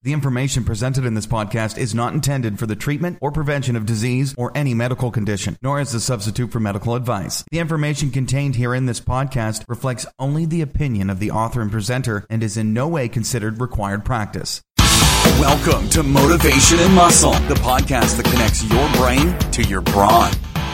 The information presented in this podcast is not intended for the treatment or prevention of disease or any medical condition, nor as a substitute for medical advice. The information contained here in this podcast reflects only the opinion of the author and presenter and is in no way considered required practice. Welcome to Motivation and Muscle, the podcast that connects your brain to your brawn.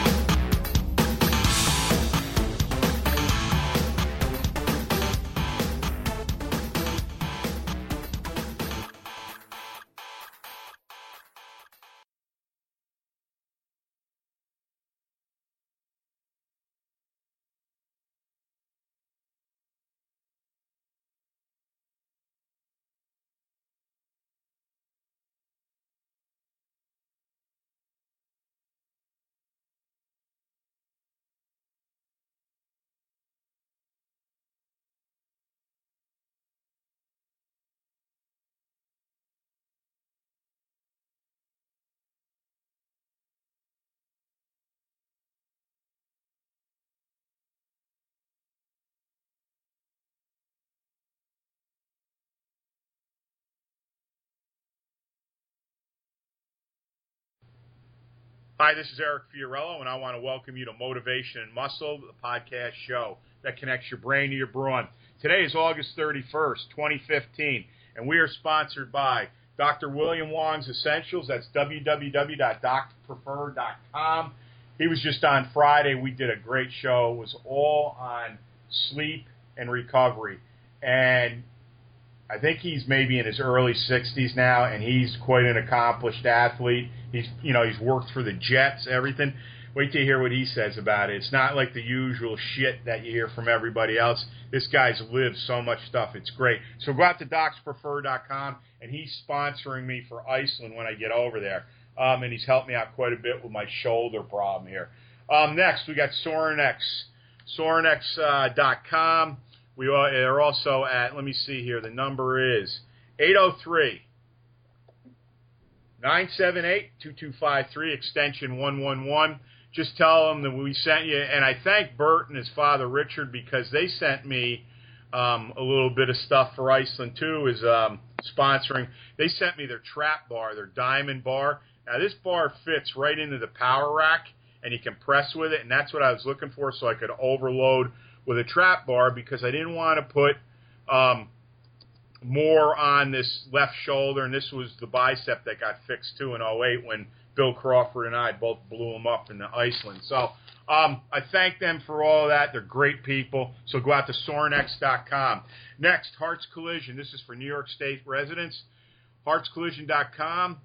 Hi, this is Eric Fiorillo, and I want to welcome you to Motivation and Muscle, the podcast show that connects your brain to your brawn. Today is August 31st, 2015, and we are sponsored by Dr. William Wong's Essentials. That's www.docprefer.com. He was just on Friday. We did a great show. It was all on sleep and recovery, and I think he's maybe in his early 60s now, and he's quite an accomplished athlete. He's worked for the Jets, everything. Wait till you hear what he says about it. It's not like the usual shit that you hear from everybody else. This guy's lived so much stuff. It's great. So go out to docsprefer.com, and he's sponsoring me for Iceland when I get over there. And he's helped me out quite a bit with my shoulder problem here. Next, we got Sorinex. Sorinex.com. We are also at, let me see here, the number is 803-978-2253, extension 111. Just tell them that we sent you, and I thank Bert and his father Richard because they sent me a little bit of stuff for Iceland too, is sponsoring. They sent me their trap bar, their diamond bar. Now this bar fits right into the power rack, and you can press with it, and that's what I was looking for so I could overload with a trap bar because I didn't want to put more on this left shoulder, and this was the bicep that got fixed too in '08 when Bill Crawford and I both blew them up in Iceland. So I thank them for all of that. They're great people. So go out to Sorinex.com. Next, Hearts Collision. This is for New York State residents. HeartsCollision.com,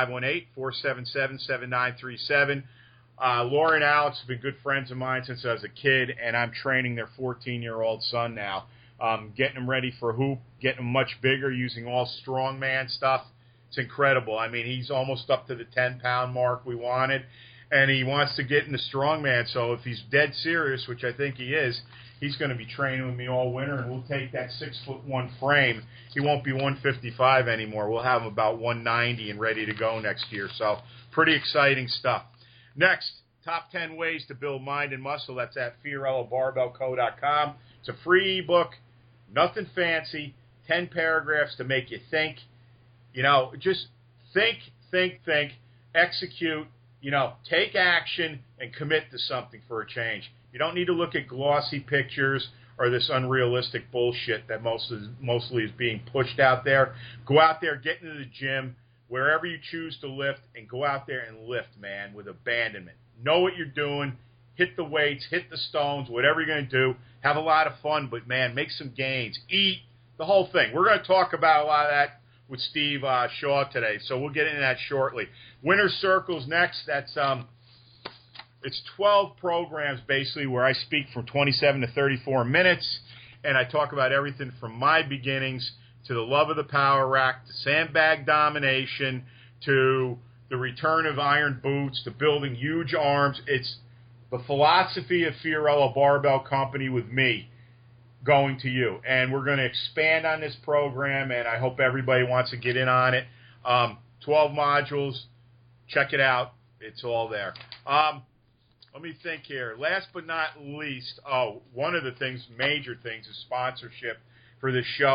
518-477-7937. Laura and Alex have been good friends of mine since I was a kid, and I'm training their 14-year-old son now. Getting him ready for hoop, getting him much bigger, using all strongman stuff. It's incredible. I mean, he's almost up to the 10-pound mark we wanted, and he wants to get into strongman. So if he's dead serious, which I think he is, he's going to be training with me all winter, and we'll take that 6'1" frame. He won't be 155 anymore. We'll have him about 190 and ready to go next year. So pretty exciting stuff. Next, top 10 ways to build mind and muscle. That's at FiorilloBarbellCo.com. It's a free ebook, nothing fancy, 10 paragraphs to make you think. Just think, execute, take action and commit to something for a change. You don't need to look at glossy pictures or this unrealistic bullshit that mostly is being pushed out there. Go out there, get into the gym, wherever you choose to lift, and go out there and lift, man, with abandonment. Know what you're doing. Hit the weights, hit the stones, whatever you're going to do. Have a lot of fun, but, man, make some gains. Eat, the whole thing. We're going to talk about a lot of that with Steve Shaw today, so we'll get into that shortly. Winner's Circle's next. That's it's 12 programs, basically, where I speak from 27 to 34 minutes, and I talk about everything from my beginnings to the love of the power rack, to sandbag domination, to the return of iron boots, to building huge arms. It's the philosophy of Fiorillo Barbell Company with me going to you. And we're going to expand on this program, and I hope everybody wants to get in on it. 12 modules. Check it out. It's all there. Let me think here. Last but not least, one of the things, major things, is sponsorship for this show.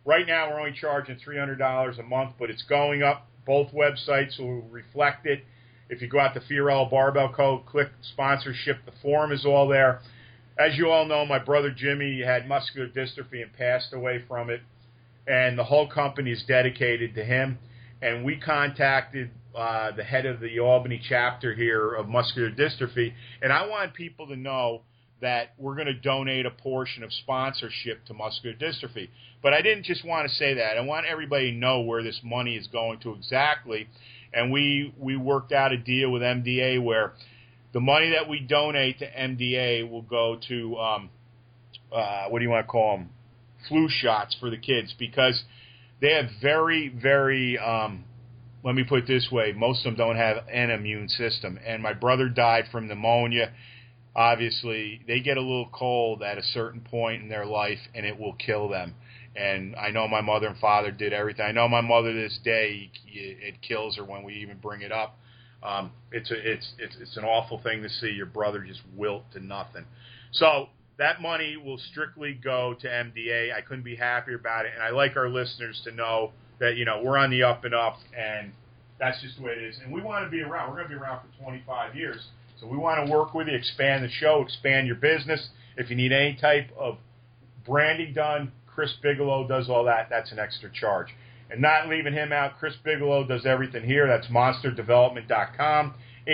Right now, we're only charging $300 a month, but it's going up. Both websites will reflect it. If you go out to Fiorello Barbell Co., click sponsorship, the form is all there. As you all know, my brother Jimmy had muscular dystrophy and passed away from it, and the whole company is dedicated to him. And we contacted the head of the Albany chapter here of muscular dystrophy, and I want people to know that we're going to donate a portion of sponsorship to muscular dystrophy. But I didn't just want to say that. I want everybody to know where this money is going to exactly. And we worked out a deal with MDA where the money that we donate to MDA will go to, what do you want to call them, flu shots for the kids, because they have very, very, let me put it this way, most of them don't have an immune system. And my brother died from pneumonia. Obviously, they get a little cold at a certain point in their life, and it will kill them. And I know my mother and father did everything. I know my mother to this day, it kills her when we even bring it up. It's an awful thing to see your brother just wilt to nothing. So that money will strictly go to MDA. I couldn't be happier about it, and I like our listeners to know that, you know, we're on the up and up, and that's just the way it is. And we want to be around. We're going to be around for 25 years. So we want to work with you, expand the show, expand your business. If you need any type of branding done, Chris Bigelow does all that. That's an extra charge. And not leaving him out, Chris Bigelow does everything here. That's monsterdevelopment.com,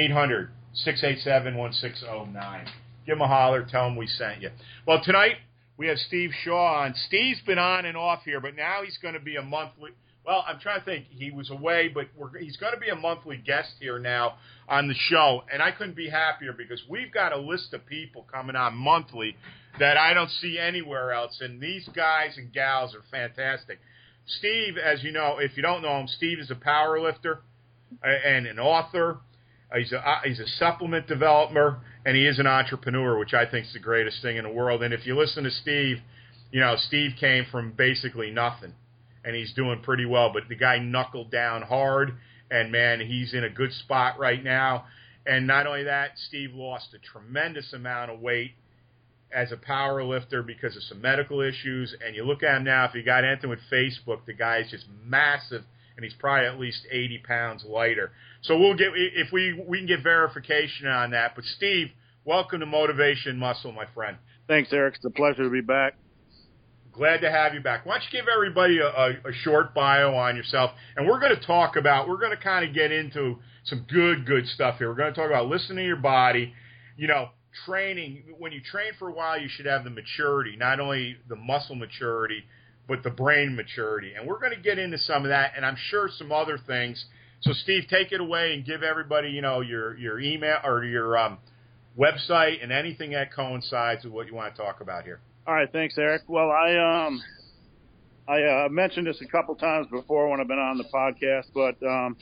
800-687-1609. Give him a holler. Tell him we sent you. Well, tonight we have Steve Shaw on. Steve's been on and off here, but now he's going to be a monthly. Well, I'm trying to think. He was away, but he's going to be a monthly guest here now on the show. And I couldn't be happier because we've got a list of people coming on monthly that I don't see anywhere else. And these guys and gals are fantastic. Steve, as you know, if you don't know him, Steve is a power lifter and an author. He's a supplement developer, and he is an entrepreneur, which I think is the greatest thing in the world. And if you listen to Steve, you know, Steve came from basically nothing, and he's doing pretty well. But the guy knuckled down hard, and, man, he's in a good spot right now. And not only that, Steve lost a tremendous amount of weight as a power lifter because of some medical issues. And you look at him now, if you got anything with Facebook, the guy is just massive, and he's probably at least 80 pounds lighter. So we'll get, if we can get verification on that. But Steve, welcome to Motivation Muscle, my friend. Thanks, Eric. It's a pleasure to be back. Glad to have you back. Why don't you give everybody a short bio on yourself? And we're going to talk about, we're going to kind of get into some good stuff here. We're going to talk about listening to your body, you know, training. When you train for a while, you should have the maturity, not only the muscle maturity, but the brain maturity. And we're going to get into some of that, and I'm sure some other things. So, Steve, take it away and give everybody, you know, your email or your website and anything that coincides with what you want to talk about here. All right, thanks, Eric. Well, I mentioned this a couple times before when I've been on the podcast, but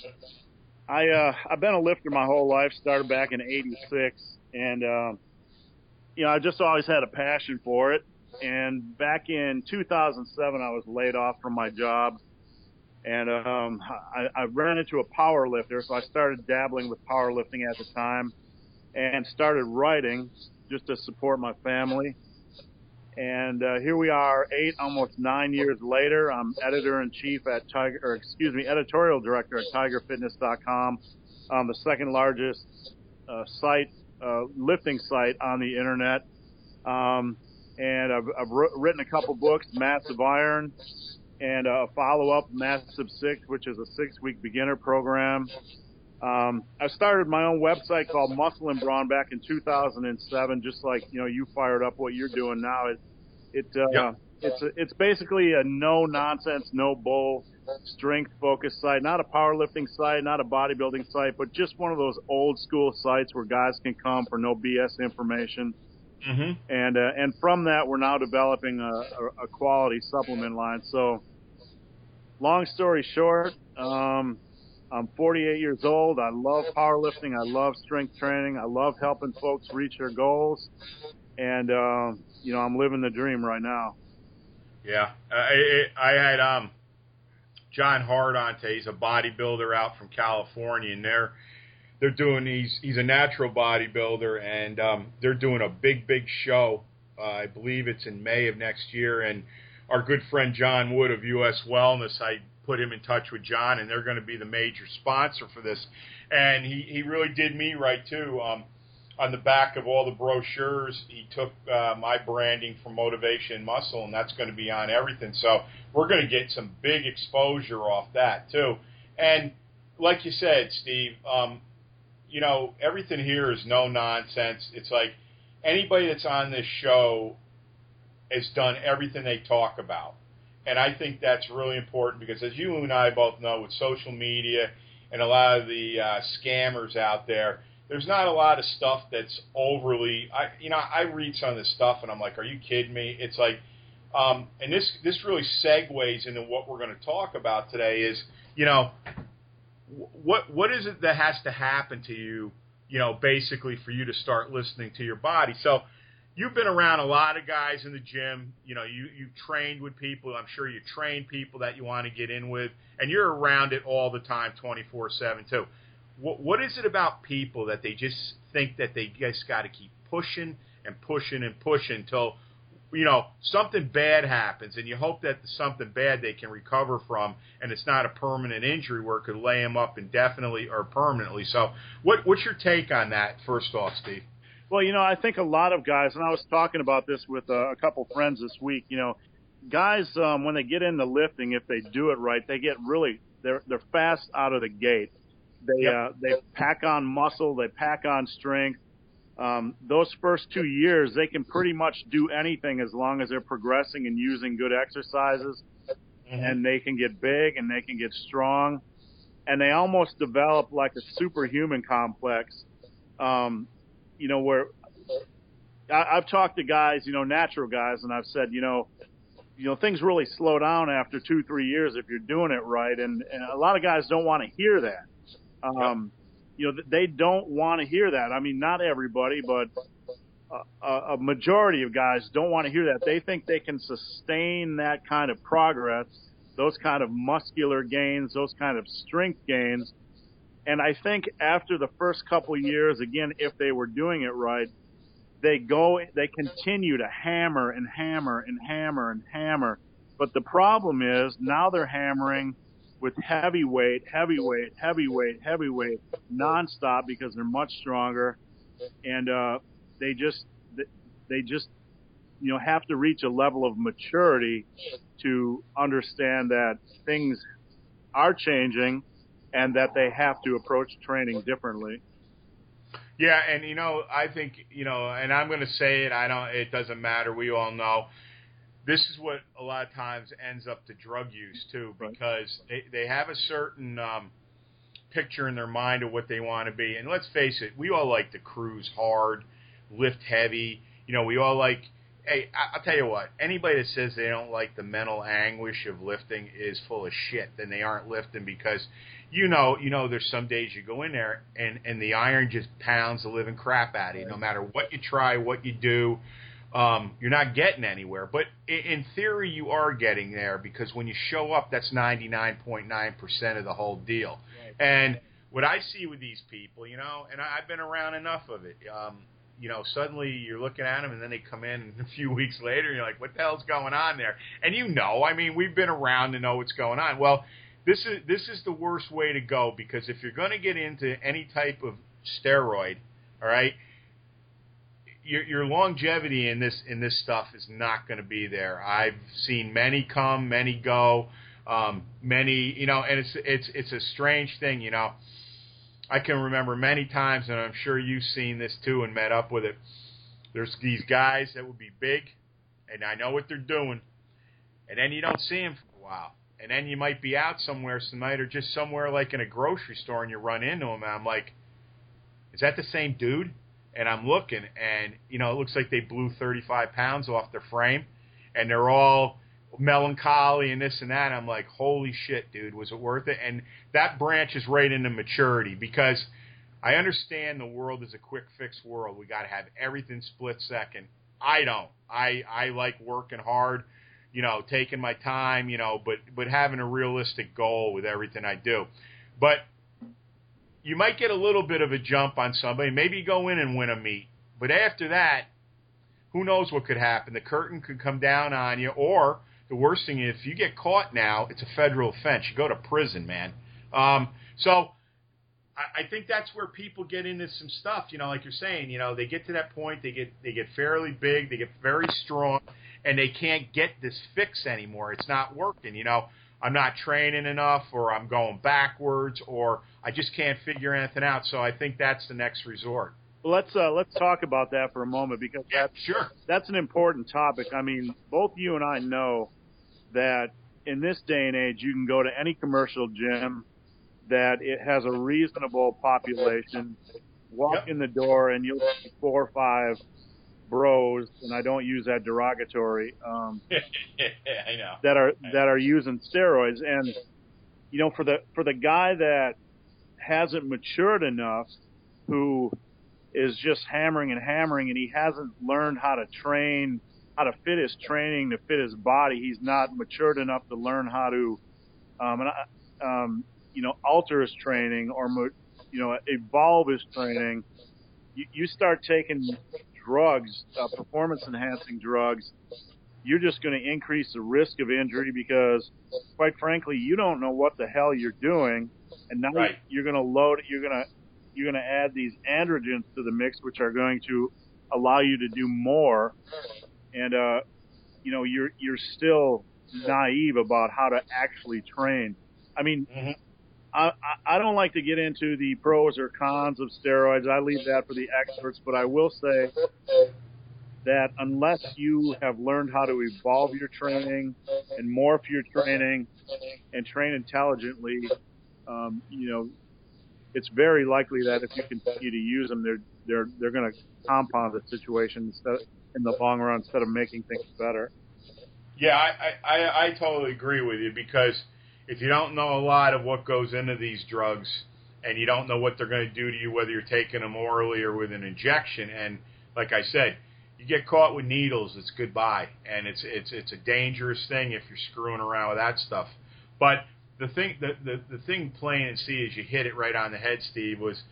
I've been a lifter my whole life. Started back in '86, and you know, I just always had a passion for it. And back in 2007, I was laid off from my job. And I ran into a power lifter, so I started dabbling with powerlifting at the time and started writing just to support my family. And here we are, almost 9 years later. I'm editor-in-chief at editorial director at TigerFitness.com, the second largest lifting site on the internet. And I've written a couple books, Massive Iron, and a follow-up, Massive 6, which is a 6-week beginner program. I started my own website called Muscle and Brawn back in 2007, just like, you know, you fired up what you're doing now. It's basically a no-nonsense, no-bull, strength-focused site, not a powerlifting site, not a bodybuilding site, but just one of those old-school sites where guys can come for no BS information. Mm-hmm. And from that, we're now developing a quality supplement line. So, long story short, I'm 48 years old. I love powerlifting. I love strength training. I love helping folks reach their goals. And, you know, I'm living the dream right now. Yeah. I had John Hart on today. He's a bodybuilder out from California, and they're doing, he's a natural bodybuilder, and they're doing a big show. I believe it's in May of next year, and our good friend John Wood of US Wellness. I put him in touch with John, and they're going to be the major sponsor for this. And he really did me right, too. On the back of all the brochures, he took my branding for Motivation and Muscle, and that's going to be on everything. So we're going to get some big exposure off that, too. And like you said, Steve, everything here is no nonsense. It's like anybody that's on this show has done everything they talk about. And I think that's really important because, as you and I both know, with social media and a lot of the scammers out there, there's not a lot of stuff that's overly. I read some of this stuff and I'm like, are you kidding me? It's like, and this really segues into what we're going to talk about today. Is what is it that has to happen to you, basically for you to start listening to your body? So. You've been around a lot of guys in the gym. You've trained with people. I'm sure you train people that you want to get in with, and you're around it all the time, 24/7 too. What is it about people that they just think that they just got to keep pushing and pushing and pushing until something bad happens, and you hope that something bad they can recover from, and it's not a permanent injury where it could lay them up indefinitely or permanently. So, what's your take on that? First off, Steve. Well, I think a lot of guys, and I was talking about this with a couple friends this week, guys, when they get into lifting, if they do it right, they get they're fast out of the gate. They pack on muscle, they pack on strength. Those first 2 years, they can pretty much do anything as long as they're progressing and using good exercises, and they can get big and they can get strong, and they almost develop like a superhuman complex. Where I've talked to guys, natural guys, and I've said, things really slow down after 2-3 years if you're doing it right. And a lot of guys don't want to hear that. They don't want to hear that. I mean, not everybody, but a majority of guys don't want to hear that. They think they can sustain that kind of progress, those kind of muscular gains, those kind of strength gains. And I think after the first couple of years, again, if they were doing it right, they continue to hammer and hammer and hammer and hammer. But the problem is now they're hammering with heavyweight, nonstop because they're much stronger, and they just have to reach a level of maturity to understand that things are changing, and that they have to approach training differently. Yeah, and I think and I'm going to say it. It doesn't matter. We all know this is what a lot of times ends up to drug use too, because they have a certain picture in their mind of what they want to be. And let's face it, we all like to cruise hard, lift heavy. We all like. Hey, I'll tell you what. Anybody that says they don't like the mental anguish of lifting is full of shit. Then they aren't lifting because, there's some days you go in there and the iron just pounds the living crap out of you. No matter what you try, what you do, you're not getting anywhere. But in theory, you are getting there because when you show up, that's 99.9% of the whole deal. Right. And what I see with these people, and I've been around enough of it. Suddenly you're looking at them, and then they come in a few weeks later, and you're like, what the hell's going on there? And we've been around to know what's going on. Well, this is the worst way to go, because if you're going to get into any type of steroid, all right, your longevity in this stuff is not going to be there. I've seen many come, many go, many, and it's a strange thing, I can remember many times, and I'm sure you've seen this too and met up with it. There's these guys that would be big, and I know what they're doing, and then you don't see them for a while. And then you might be out somewhere tonight or just somewhere like in a grocery store, and you run into them, and I'm like, is that the same dude? And I'm looking, and, it looks like they blew 35 pounds off their frame, and they're all melancholy and this and that. I'm like, holy shit, dude, was it worth it? And that branches right into maturity, because I understand the world is a quick fix world. We got to have everything split second. I don't. I like working hard, taking my time, but having a realistic goal with everything I do. But you might get a little bit of a jump on somebody, maybe go in and win a meet. But after that, who knows what could happen? The curtain could come down on you, or the worst thing is if you get caught now, it's a federal offense. You go to prison, man. So I think that's where people get into some stuff. Like you're saying, they get to that point, they get fairly big, they get very strong, and they can't get this fix anymore. It's not working. I'm not training enough, or I'm going backwards, or I just can't figure anything out. So I think that's the next resort. Well, let's talk about that for a moment, because that's an important topic. I mean, both you and I know that in this day and age, you can go to any commercial gym that it has a reasonable population, walk in the door, and you'll see 4 or 5 bros, and I don't use that derogatory, I know, that are using steroids. And for the guy that hasn't matured enough, who is just hammering, and he hasn't learned how to train, how to fit his training to fit his body. He's not matured enough to learn how to alter his training, or evolve his training. You start taking drugs, performance-enhancing drugs, you're just going to increase the risk of injury, because, quite frankly, you don't know what the hell you're doing, and now you're going to load it. You're going to add these androgens to the mix, which are going to allow you to do more, and you're still naive about how to actually train. I mean, I don't like to get into the pros or cons of steroids. I leave that for the experts, but I will say that unless you have learned how to evolve your training and morph your training and train intelligently, it's very likely that if you continue to use them, they're going to compound the situation in the long run instead of making things better. Yeah, I totally agree with you, because if you don't know a lot of what goes into these drugs, and you don't know what they're going to do to you, whether you're taking them orally or with an injection, and like I said, you get caught with needles, it's goodbye, and it's a dangerous thing if you're screwing around with that stuff. But the thing plain and see, as you hit it right on the head, Steve, was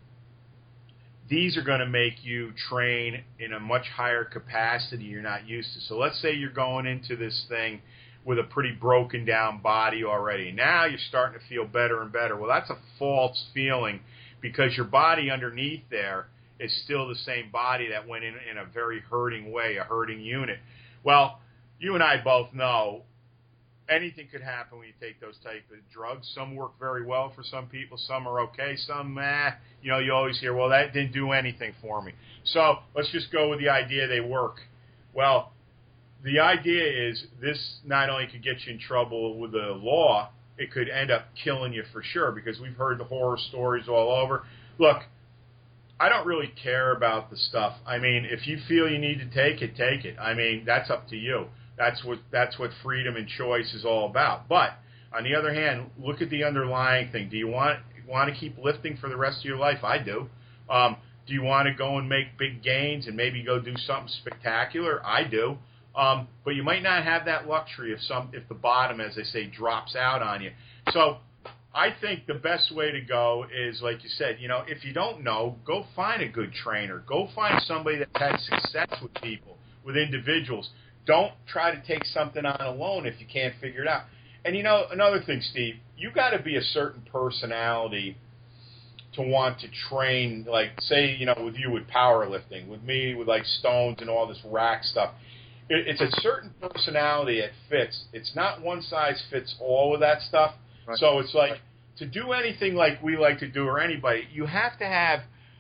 these are going to make you train in a much higher capacity you're not used to. So let's say you're going into this thing with a pretty broken down body already. Now you're starting to feel better and better. Well, that's a false feeling, because your body underneath there is still the same body that went in a very hurting way, a hurting unit. Well, you and I both know anything could happen when you take those type of drugs. Some work very well for some people. Some are okay. Some, you always hear, well, that didn't do anything for me. So let's just go with the idea they work. Well, the idea is this not only could get you in trouble with the law, it could end up killing you for sure, because we've heard the horror stories all over. Look, I don't really care about the stuff. I mean, if you feel you need to take it, take it. I mean, that's up to you. That's what freedom and choice is all about. But on the other hand, look at the underlying thing. Do you want to keep lifting for the rest of your life? I do. Do you want to go and make big gains and maybe go do something spectacular? I do. But you might not have that luxury if the bottom, as they say, drops out on you. So I think the best way to go is, like you said, if you don't know, go find a good trainer. Go find somebody that's had success with people, with individuals. Don't try to take something on alone if you can't figure it out. And, another thing, Steve, you got to be a certain personality to want to train, like, say, with you with powerlifting, with me with, like, stones and all this rack stuff. It's a certain personality that fits. It's not one size fits all with that stuff. Right. So it's like, to do anything like we like to do, or anybody, you have to have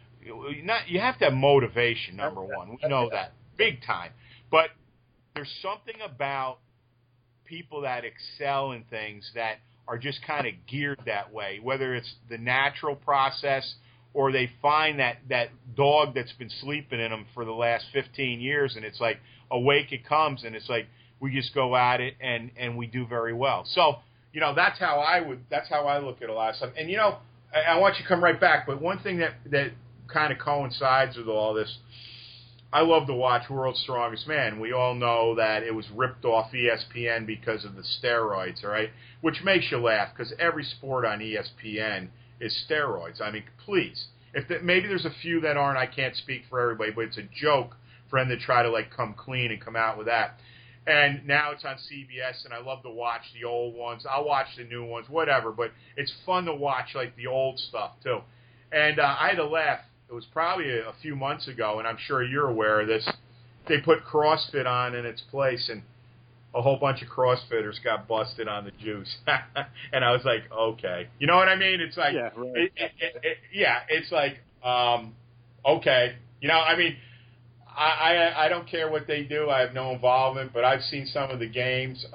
motivation, number one. We know that big time. But there's something about people that excel in things that are just kind of geared that way, whether it's the natural process or they find that dog that's been sleeping in them for the last 15 years, and it's like, awake it comes, and it's like, we just go at it and we do very well. So, that's how I look at a lot of stuff. And, I want you to come right back, but one thing that kind of coincides with all this, I love to watch World's Strongest Man. We all know that it was ripped off ESPN because of the steroids, all right? Which makes you laugh, because every sport on ESPN is steroids. I mean, please. Maybe there's a few that aren't. I can't speak for everybody, but it's a joke for them to try to, like, come clean and come out with that. And now it's on CBS, and I love to watch the old ones. I'll watch the new ones, whatever, but it's fun to watch, like, the old stuff, too. And I had to laugh. It was probably a few months ago, and I'm sure you're aware of this. They put CrossFit on in its place, and a whole bunch of CrossFitters got busted on the juice. And I was like, okay. You know what I mean? It's like, yeah, right. It's like, okay. You know, I mean, I don't care what they do. I have no involvement, but I've seen some of the games.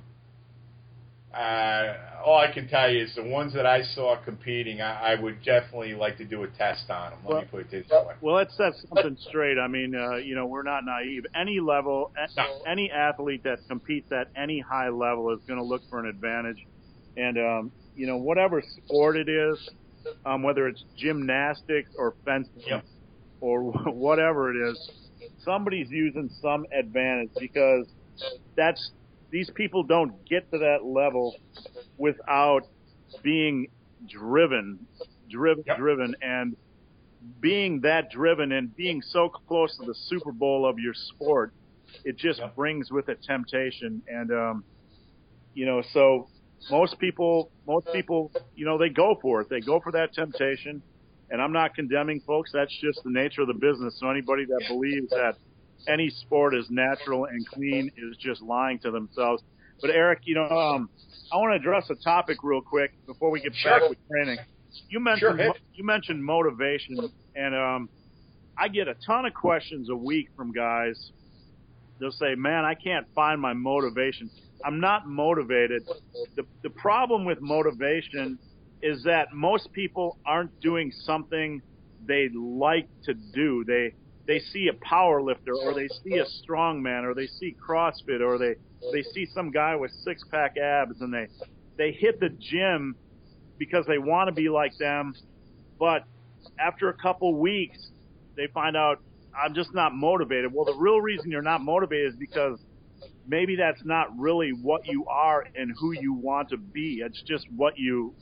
All I can tell you is the ones that I saw competing, I would definitely like to do a test on them. Let me put it this way. Well, let's set something straight. I mean, we're not naive. Any level, any athlete that competes at any high level is going to look for an advantage. And, whatever sport it is, whether it's gymnastics or fencing or whatever it is, somebody's using some advantage because these people don't get to that level without being driven, and being that driven and being so close to the Super Bowl of your sport, it just brings with it temptation. And, so most people, they go for it. They go for that temptation. And I'm not condemning folks. That's just the nature of the business. So anybody that believes that any sport is natural and clean is just lying to themselves. But Eric, I want to address a topic real quick before we get back with training. You mentioned motivation, and I get a ton of questions a week from guys. They'll say, "Man, I can't find my motivation. I'm not motivated." The problem with motivation is that most people aren't doing something they like to do. They see a power lifter, or they see a strongman, or they see CrossFit, or they see some guy with six-pack abs, and they hit the gym because they want to be like them. But after a couple weeks, they find out, I'm just not motivated. Well, the real reason you're not motivated is because maybe that's not really what you are and who you want to be. It's just what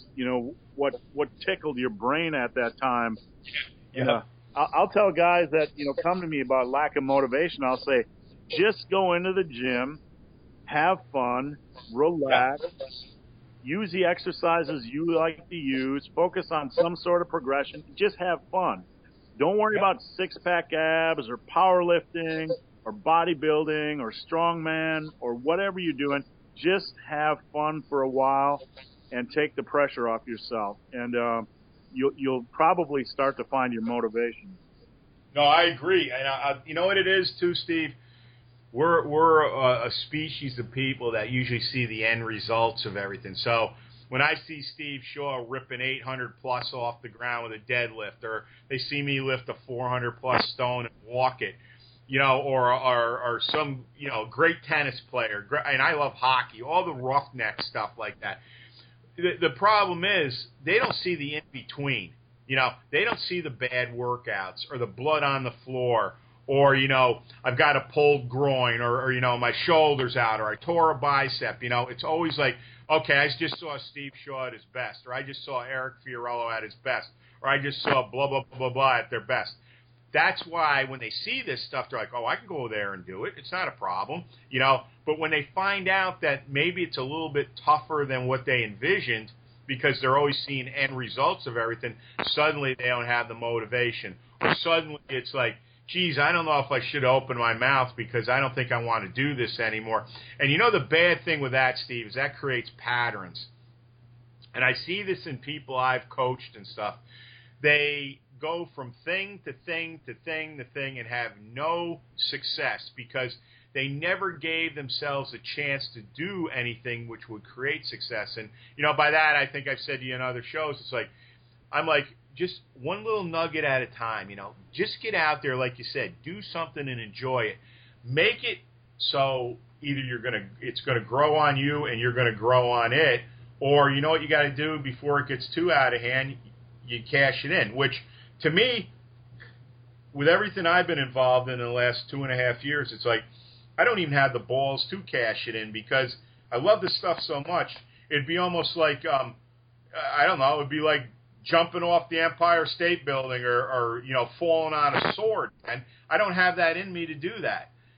what tickled your brain at that time. Yeah. I'll tell guys that, come to me about lack of motivation. I'll say, just go into the gym, have fun, relax, use the exercises you like to use, focus on some sort of progression, just have fun. Don't worry about six-pack abs or powerlifting or bodybuilding or strongman or whatever you're doing. Just have fun for a while and take the pressure off yourself. And you'll probably start to find your motivation. No, I agree. And you know what it is too, Steve? We're a species of people that usually see the end results of everything. So when I see Steve Shaw ripping 800 plus off the ground with a deadlift, or they see me lift a 400 plus stone and walk it, or some great tennis player, and I love hockey, all the roughneck stuff like that. The problem is they don't see the in-between. They don't see the bad workouts or the blood on the floor or, I've got a pulled groin or my shoulder's out or I tore a bicep. It's always like, okay, I just saw Steve Shaw at his best, or I just saw Eric Fiorillo at his best, or I just saw blah, blah, blah, blah at their best. That's why when they see this stuff, they're like, oh, I can go there and do it. It's not a problem, But when they find out that maybe it's a little bit tougher than what they envisioned because they're always seeing end results of everything, suddenly they don't have the motivation. Or suddenly it's like, geez, I don't know if I should open my mouth because I don't think I want to do this anymore. And the bad thing with that, Steve, is that creates patterns. And I see this in people I've coached and stuff. They go from thing to thing to thing to thing and have no success because they never gave themselves a chance to do anything which would create success. And, by that, I think I've said to you in other shows, it's like, I'm like, just one little nugget at a time, just get out there, like you said, do something and enjoy it. Make it so either it's going to grow on you and you're going to grow on it, or you know what you got to do before it gets too out of hand, you cash it in, which to me, with everything I've been involved in the last 2.5 years, it's like I don't even have the balls to cash it in because I love this stuff so much. It'd be almost like, I don't know, it'd be like jumping off the Empire State Building or falling on a sword. And I don't have that in me to do that.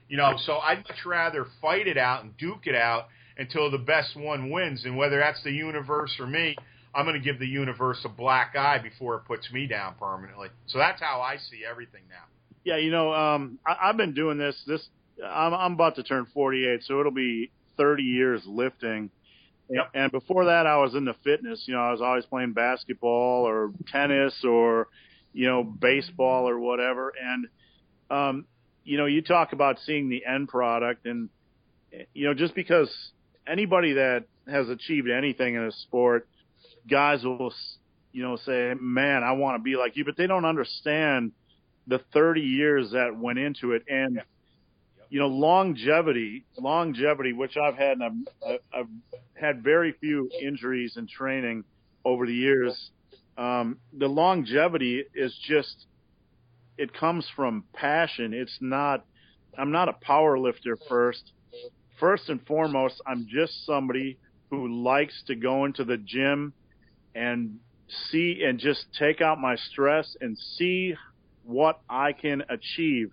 You know, so I'd much rather fight it out and duke it out until the best one wins. And whether that's the universe or me, I'm going to give the universe a black eye before it puts me down permanently. So that's how I see everything now. Yeah, you know, I've been doing this. I'm about to turn 48, so it'll be 30 years lifting. Yep. And before that, I was into fitness. You know, I was always playing basketball or tennis or, you know, baseball or whatever. And, you know, you talk about seeing the end product, and, you know, just because anybody that has achieved anything in a sport, guys will, you know, say, man, I want to be like you, but they don't understand the 30 years that went into it. And, you know, longevity, which I've had, and I've had very few injuries in training over the years. The longevity is just, it comes from passion. It's not, I'm not a power lifter first. First and foremost, I'm just somebody who likes to go into the gym and see and just take out my stress and see what I can achieve.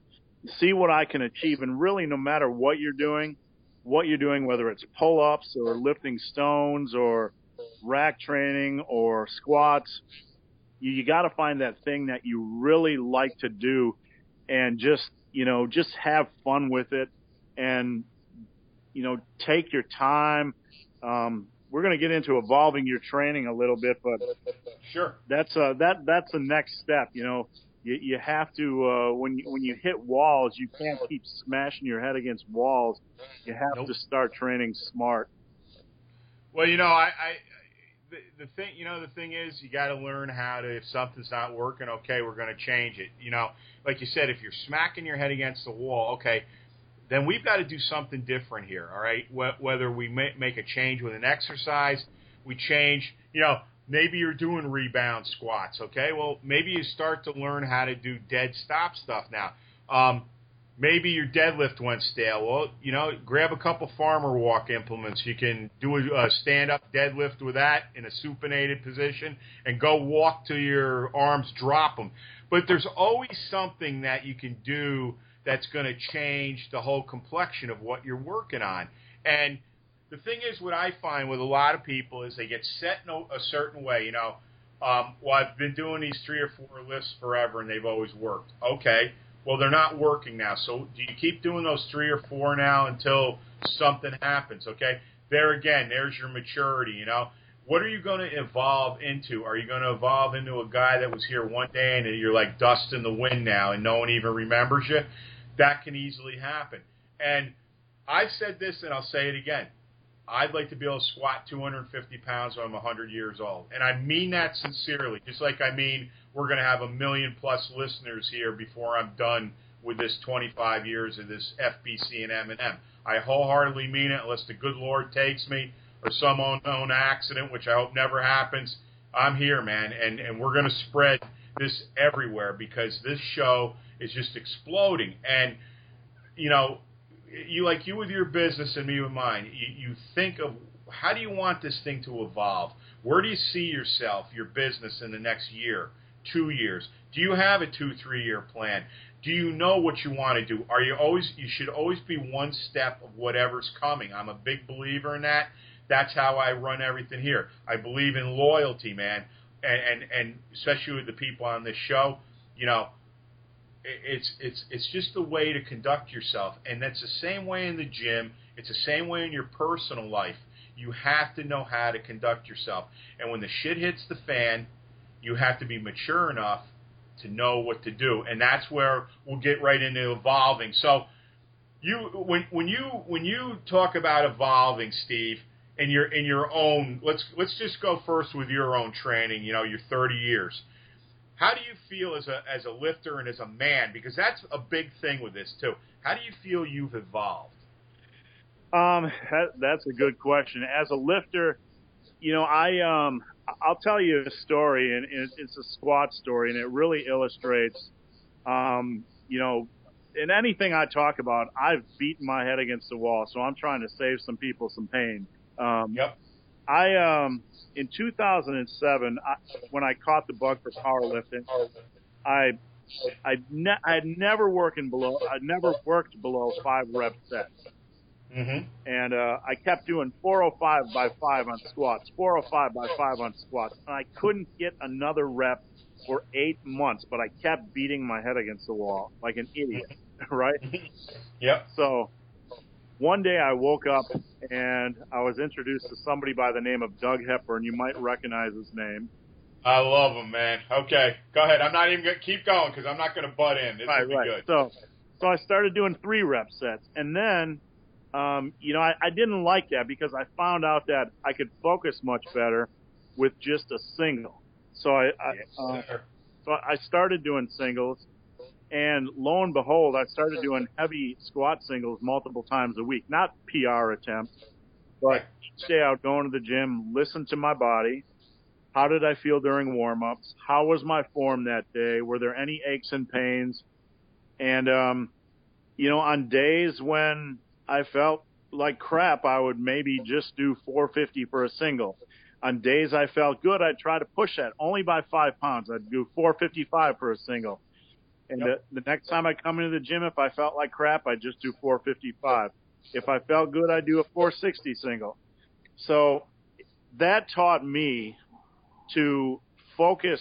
And really, no matter what you're doing, whether it's pull-ups or lifting stones or rack training or squats, you got to find that thing that you really like to do and just have fun with it and, you know, take your time. We're going to get into evolving your training a little bit, but sure, that's the next step. You know, you have to, when you hit walls, you can't keep smashing your head against walls. You have to start training smart. Well, you know, the thing is, you got to learn how to, if something's not working, okay, we're going to change it. You know, like you said, if you're smacking your head against the wall, okay, then we've got to do something different here, all right? Whether we make a change with an exercise, we change, you know, maybe you're doing rebound squats, okay? Well, maybe you start to learn how to do dead stop stuff now. Maybe your deadlift went stale. Well, you know, grab a couple farmer walk implements. You can do a stand-up deadlift with that in a supinated position and go walk till your arms drop them. But there's always something that you can do that's going to change the whole complexion of what you're working on. And the thing is, what I find with a lot of people is they get set in a certain way. You know, well, I've been doing these 3 or 4 lifts forever, and they've always worked. Okay, well, they're not working now. So do you keep doing those 3 or 4 now until something happens? Okay, there again, there's your maturity. You know, what are you going to evolve into? Are you going to evolve into a guy that was here one day and you're like dust in the wind now and no one even remembers you? That can easily happen. And I've said this and I'll say it again. I'd like to be able to squat 250 pounds when I'm 100 years old. And I mean that sincerely, just like I mean we're going to have 1 million plus listeners here before I'm done with this 25 years of this FBC and M&M. I wholeheartedly mean it, unless the good Lord takes me or some unknown accident, which I hope never happens. I'm here, man, and we're going to spread this everywhere because this show is just exploding. And, you know, you with your business and me with mine, you think of how do you want this thing to evolve? Where do you see yourself, your business in the next year, 2 years? Do you have a 2-3 year plan? Do you know what you want to do? You should always be one step of whatever's coming. I'm a big believer in that. That's how I run everything here. I believe in loyalty, man, and especially with the people on this show, you know, it's just the way to conduct yourself, and that's the same way in the gym. It's the same way in your personal life. You have to know how to conduct yourself, and when the shit hits the fan, you have to be mature enough to know what to do, and that's where we'll get right into evolving. So, when you talk about evolving, Steve, in your own, let's just go first with your own training. You know, your 30 years. How do you feel as a lifter and as a man? Because that's a big thing with this too. How do you feel you've evolved? That's a good question. As a lifter, you know, I'll tell you a story, and it's a squat story, and it really illustrates, you know, in anything I talk about, I've beaten my head against the wall, so I'm trying to save some people some pain. Yep. In 2007, when I caught the bug for powerlifting, I I'd never worked below 5 rep sets. Mm-hmm. And I kept doing 405 by 5 on squats, 405 by 5 on squats, and I couldn't get another rep for 8 months, but I kept beating my head against the wall like an idiot, right? Yep. So one day I woke up and I was introduced to somebody by the name of Doug Hepburn. You might recognize his name. I love him, man. Okay, go ahead. I'm not even going to keep going because I'm not going to butt in. This will be good. So I started doing 3 rep sets, and then I didn't like that because I found out that I could focus much better with just a single. So I started doing singles, and lo and behold, I started doing heavy squat singles multiple times a week. Not PR attempts, but each day I would go into the gym, listen to my body. How did I feel during warm-ups? How was my form that day? Were there any aches and pains? And, on days when I felt like crap, I would maybe just do 450 for a single. On days I felt good, I'd try to push that only by 5 pounds. I'd do 455 for a single. And the next time I come into the gym, if I felt like crap, I'd just do 455. If I felt good, I'd do a 460 single. So that taught me to focus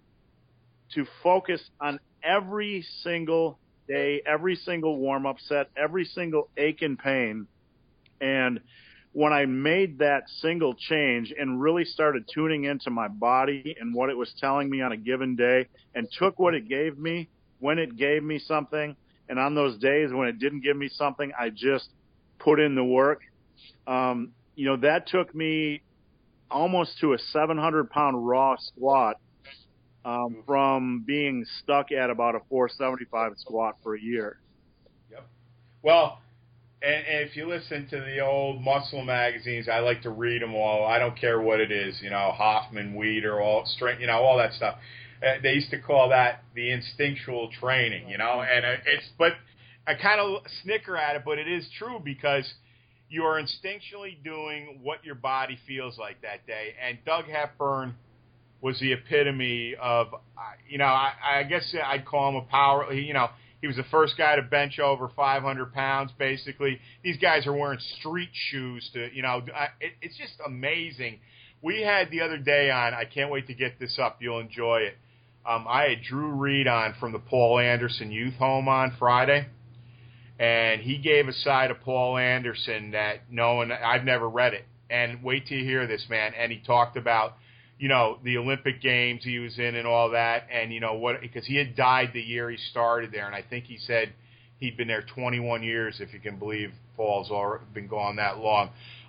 on every single day, every single warm-up set, every single ache and pain. And when I made that single change and really started tuning into my body and what it was telling me on a given day and took what it gave me when it gave me something, and on those days when it didn't give me something, I just put in the work. That took me almost to a 700-pound raw squat from being stuck at about a 475 squat for a year. Yep. Well, and if you listen to the old muscle magazines, I like to read them all. I don't care what it is, Hoffman, Weider, all strength, all that stuff. They used to call that the instinctual training, and but I kind of snicker at it, but it is true because you are instinctually doing what your body feels like that day. And Doug Hepburn was the epitome of, I guess I'd call him a power. He was the first guy to bench over 500 pounds, basically. These guys are wearing street shoes it's just amazing. We had the other day on, I can't wait to get this up. You'll enjoy it. I had Drew Reed on from the Paul Anderson Youth Home on Friday. And he gave a side of Paul Anderson that I've never read it. And wait till you hear this, man. And he talked about, the Olympic Games he was in and all that. And, because he had died the year he started there. And I think he said he'd been there 21 years, if you can believe Paul's been gone that long.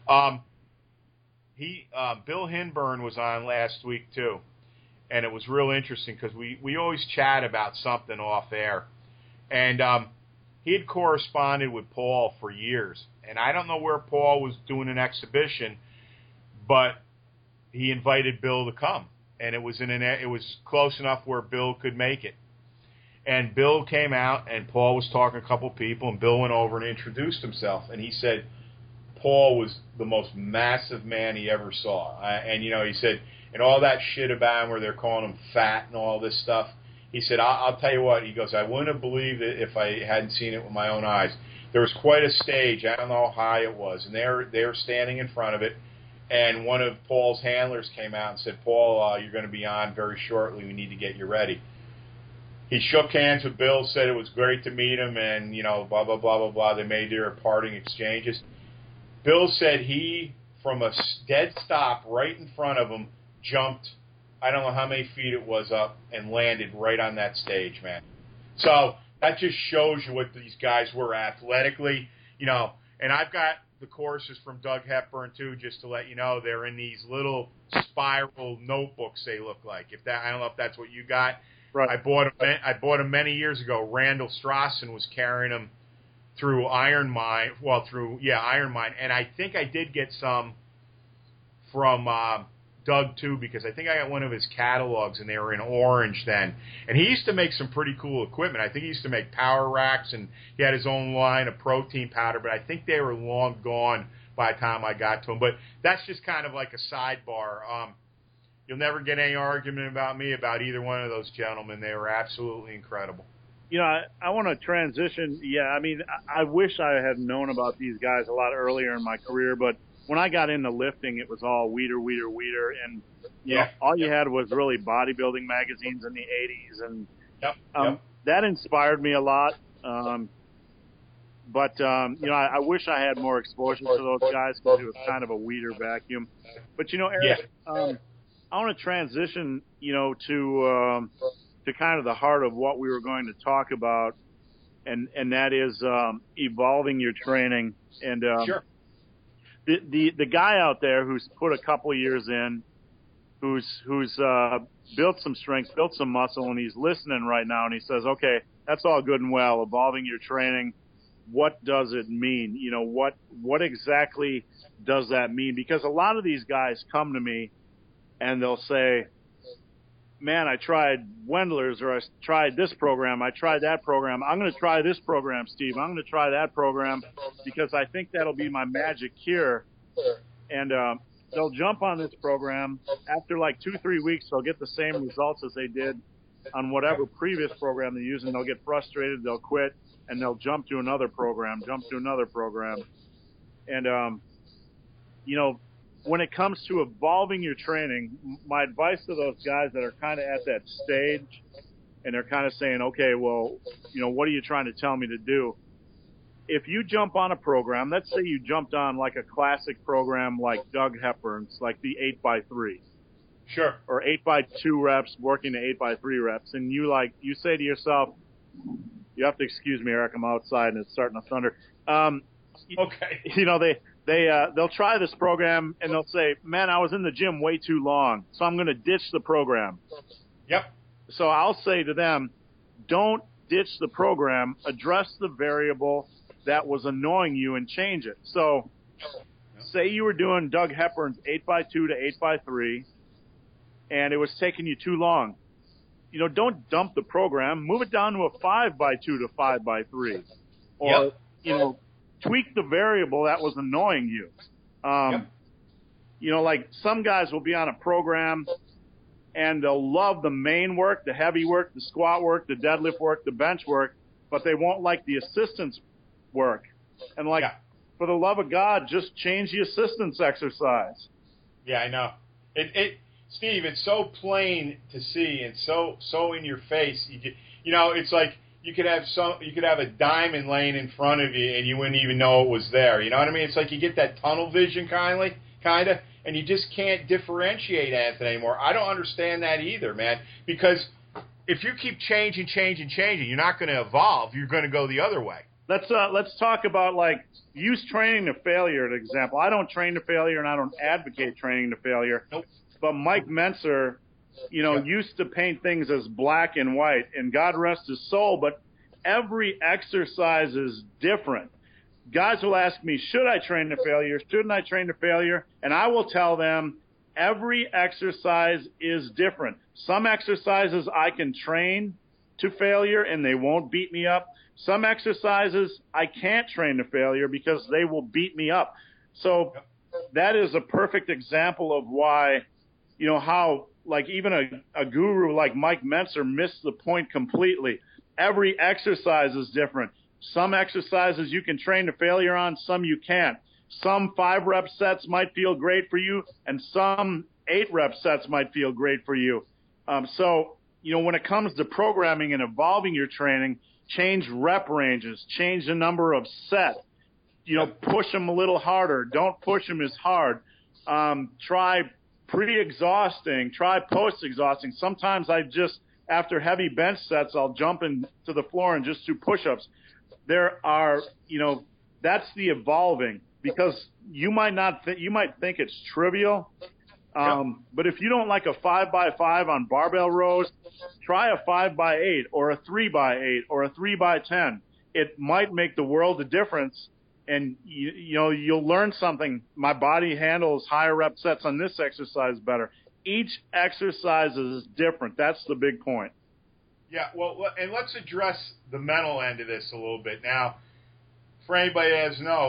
Bill Hinburn was on last week, too. And it was real interesting because we always chat about something off air. And, he had corresponded with Paul for years, and I don't know where Paul was doing an exhibition, but he invited Bill to come, and it was close enough where Bill could make it. And Bill came out, and Paul was talking to a couple people, and Bill went over and introduced himself, and he said Paul was the most massive man he ever saw. He said, and all that shit about him where they're calling him fat and all this stuff, he said, I'll tell you what, he goes, I wouldn't have believed it if I hadn't seen it with my own eyes. There was quite a stage. I don't know how high it was. And they were standing in front of it. And one of Paul's handlers came out and said, Paul, you're going to be on very shortly. We need to get you ready. He shook hands with Bill, said it was great to meet him, and, blah, blah, blah, blah, blah. They made their parting exchanges. Bill said he, from a dead stop right in front of him, jumped, I don't know how many feet it was up, and landed right on that stage, man. So that just shows you what these guys were athletically, and I've got the courses from Doug Hepburn, too, just to let you know. They're in these little spiral notebooks, they look like. I don't know if that's what you got. Right. I bought them many years ago. Randall Strassen was carrying them through Iron Mine, and I think I did get some from Doug, too, because I think I got one of his catalogs, and they were in orange then. And he used to make some pretty cool equipment. I think he used to make power racks, and he had his own line of protein powder, but I think they were long gone by the time I got to him. But that's just kind of like a sidebar. You'll never get any argument about me about either one of those gentlemen. They were absolutely incredible. You know, I want to transition. Yeah, I mean, I wish I had known about these guys a lot earlier in my career, but when I got into lifting, it was all weeder, and you know, all you had was really bodybuilding magazines in the 80s, and that inspired me a lot. But you know, I wish I had more exposure to those guys because it was kind of a weeder vacuum. But you know, Eric, I want to transition, you know, to kind of the heart of what we were going to talk about, and that is evolving your training. And the guy out there who's put a couple years in, who's built some strength, built some muscle, and he's listening right now, and he says, okay, that's all good and well, evolving your training. What does it mean? You know, what exactly does that mean? Because a lot of these guys come to me and they'll say, man, I tried Wendler's, or I tried this program, I tried that program. I'm going to try this program, Steve. I'm going to try that program because I think that'll be my magic cure. And they'll jump on this program. After like 2-3 weeks, they'll get the same results as they did on whatever previous program they're using. They'll get frustrated, they'll quit, and they'll jump to another program. And, you know, when it comes to evolving your training, my advice to those guys that are kind of at that stage and they're kind of saying, okay, well, you know, what are you trying to tell me to do? If you jump on a program, let's say you jumped on like a classic program like Doug Hepburn's, like the 8x3. Sure. Or 8x2 reps, working the 8x3 reps. And you say to yourself, you have to excuse me, Eric, I'm outside and it's starting to thunder. Okay. You know, they'll try this program and they'll say, man, I was in the gym way too long, so I'm going to ditch the program. Yep. So I'll say to them, don't ditch the program, address the variable that was annoying you and change it. So say you were doing Doug Hepburn's 8x2 to 8x3 and it was taking you too long. You know, don't dump the program. Move it down to a 5x2 to 5x3. Or, you know, tweak the variable that was annoying you. You know, like some guys will be on a program and they'll love the main work, the heavy work, the squat work, the deadlift work, the bench work, but they won't like the assistance work. And like, for the love of God, just change the assistance exercise. Yeah, I know. Steve, it's so plain to see and so in your face. You know, it's like you could have a diamond laying in front of you and you wouldn't even know it was there. You know what I mean? It's like you get that tunnel vision kind of, and you just can't differentiate anything anymore. I don't understand that either, man, because if you keep changing, you're not going to evolve. You're going to go the other way. Let's talk about, like, use training to failure, as an example. I don't train to failure and I don't advocate training to failure. Nope. But Mike Mentzer, you know, used to paint things as black and white, and God rest his soul, but every exercise is different. Guys will ask me, should I train to failure? Shouldn't I train to failure? And I will tell them every exercise is different. Some exercises I can train to failure and they won't beat me up. Some exercises I can't train to failure because they will beat me up. So that is a perfect example of why, you know, how, like, even a guru like Mike Mentzer missed the point completely. Every exercise is different. Some exercises you can train to failure on, some you can't. Some 5-rep sets might feel great for you, and some 8-rep sets might feel great for you. So, you know, when it comes to programming and evolving your training, change rep ranges, change the number of sets. You know, push them a little harder. Don't push them as hard. Try pre-exhausting, try post-exhausting. Sometimes after heavy bench sets, I'll jump into the floor and just do push-ups. There are, you know, that's the evolving, because you might think it's trivial, but if you don't like a 5x5 on barbell rows, try a 5x8 or a 3x8 or a 3x10. It might make the world of difference. And, you know, you'll learn something. My body handles higher rep sets on this exercise better. Each exercise is different. That's the big point. Yeah, well, and let's address the mental end of this a little bit. Now, for anybody that doesn't know,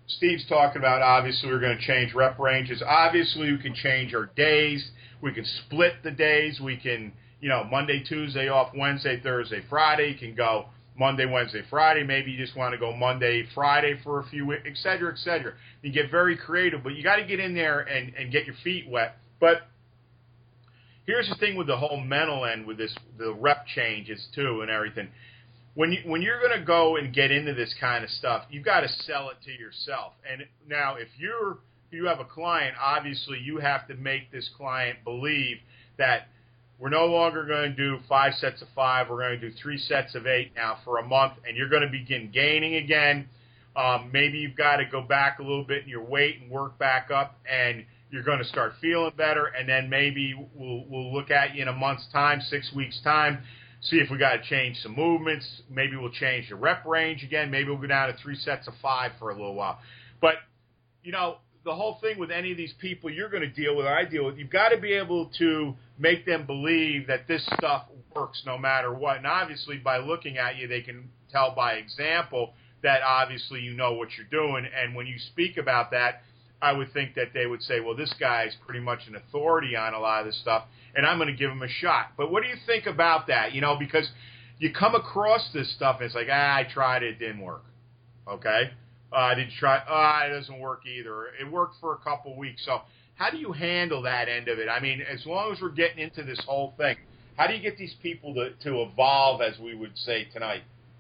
Steve's talking about, obviously, we're going to change rep ranges. Obviously, we can change our days. We can split the days. We can, Monday, Tuesday off, Wednesday, Thursday, Friday. You can go Monday, Wednesday, Friday. Maybe you just want to go Monday, Friday for a few weeks, et cetera, et cetera. You get very creative, but you got to get in there and get your feet wet. But here's the thing with the whole mental end with this, the rep changes too and everything. When you're going to go and get into this kind of stuff, you've got to sell it to yourself. And now, if you have a client, obviously you have to make this client believe that we're no longer going to do 5 sets of 5. We're going to do 3 sets of 8 now for a month, and you're going to begin gaining again. Maybe you've got to go back a little bit in your weight and work back up, and you're going to start feeling better. And then maybe we'll look at you in a month's time, 6 weeks' time. See if we got to change some movements. Maybe we'll change the rep range again. Maybe we'll go down to 3 sets of 5 for a little while. But, the whole thing with any of these people you're going to deal with, I deal with, you've got to be able to make them believe that this stuff works no matter what. And obviously, by looking at you, they can tell by example that obviously you know what you're doing. And when you speak about that, I would think that they would say, well, this guy's pretty much an authority on a lot of this stuff, and I'm going to give him a shot. But what do you think about that? Because you come across this stuff, and it's like, I tried it, didn't work. Okay? Did you try? It doesn't work either. It worked for a couple weeks. So how do you handle that end of it? I mean, as long as we're getting into this whole thing, how do you get these people to evolve, as we would say tonight?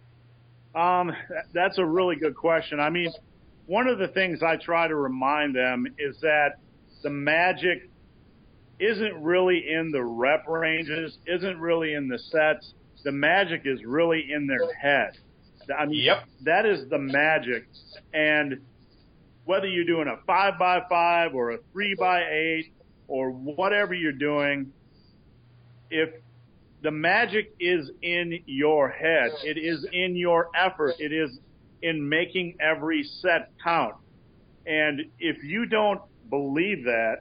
That's a really good question. I mean, one of the things I try to remind them is that the magic isn't really in the rep ranges, isn't really in the sets. The magic is really in their head. I mean, yep. That is the magic. And whether you're doing a 5x5 or a 3x8 or whatever you're doing, if the magic is in your head, it is in your effort, it is in making every set count. And if you don't believe that,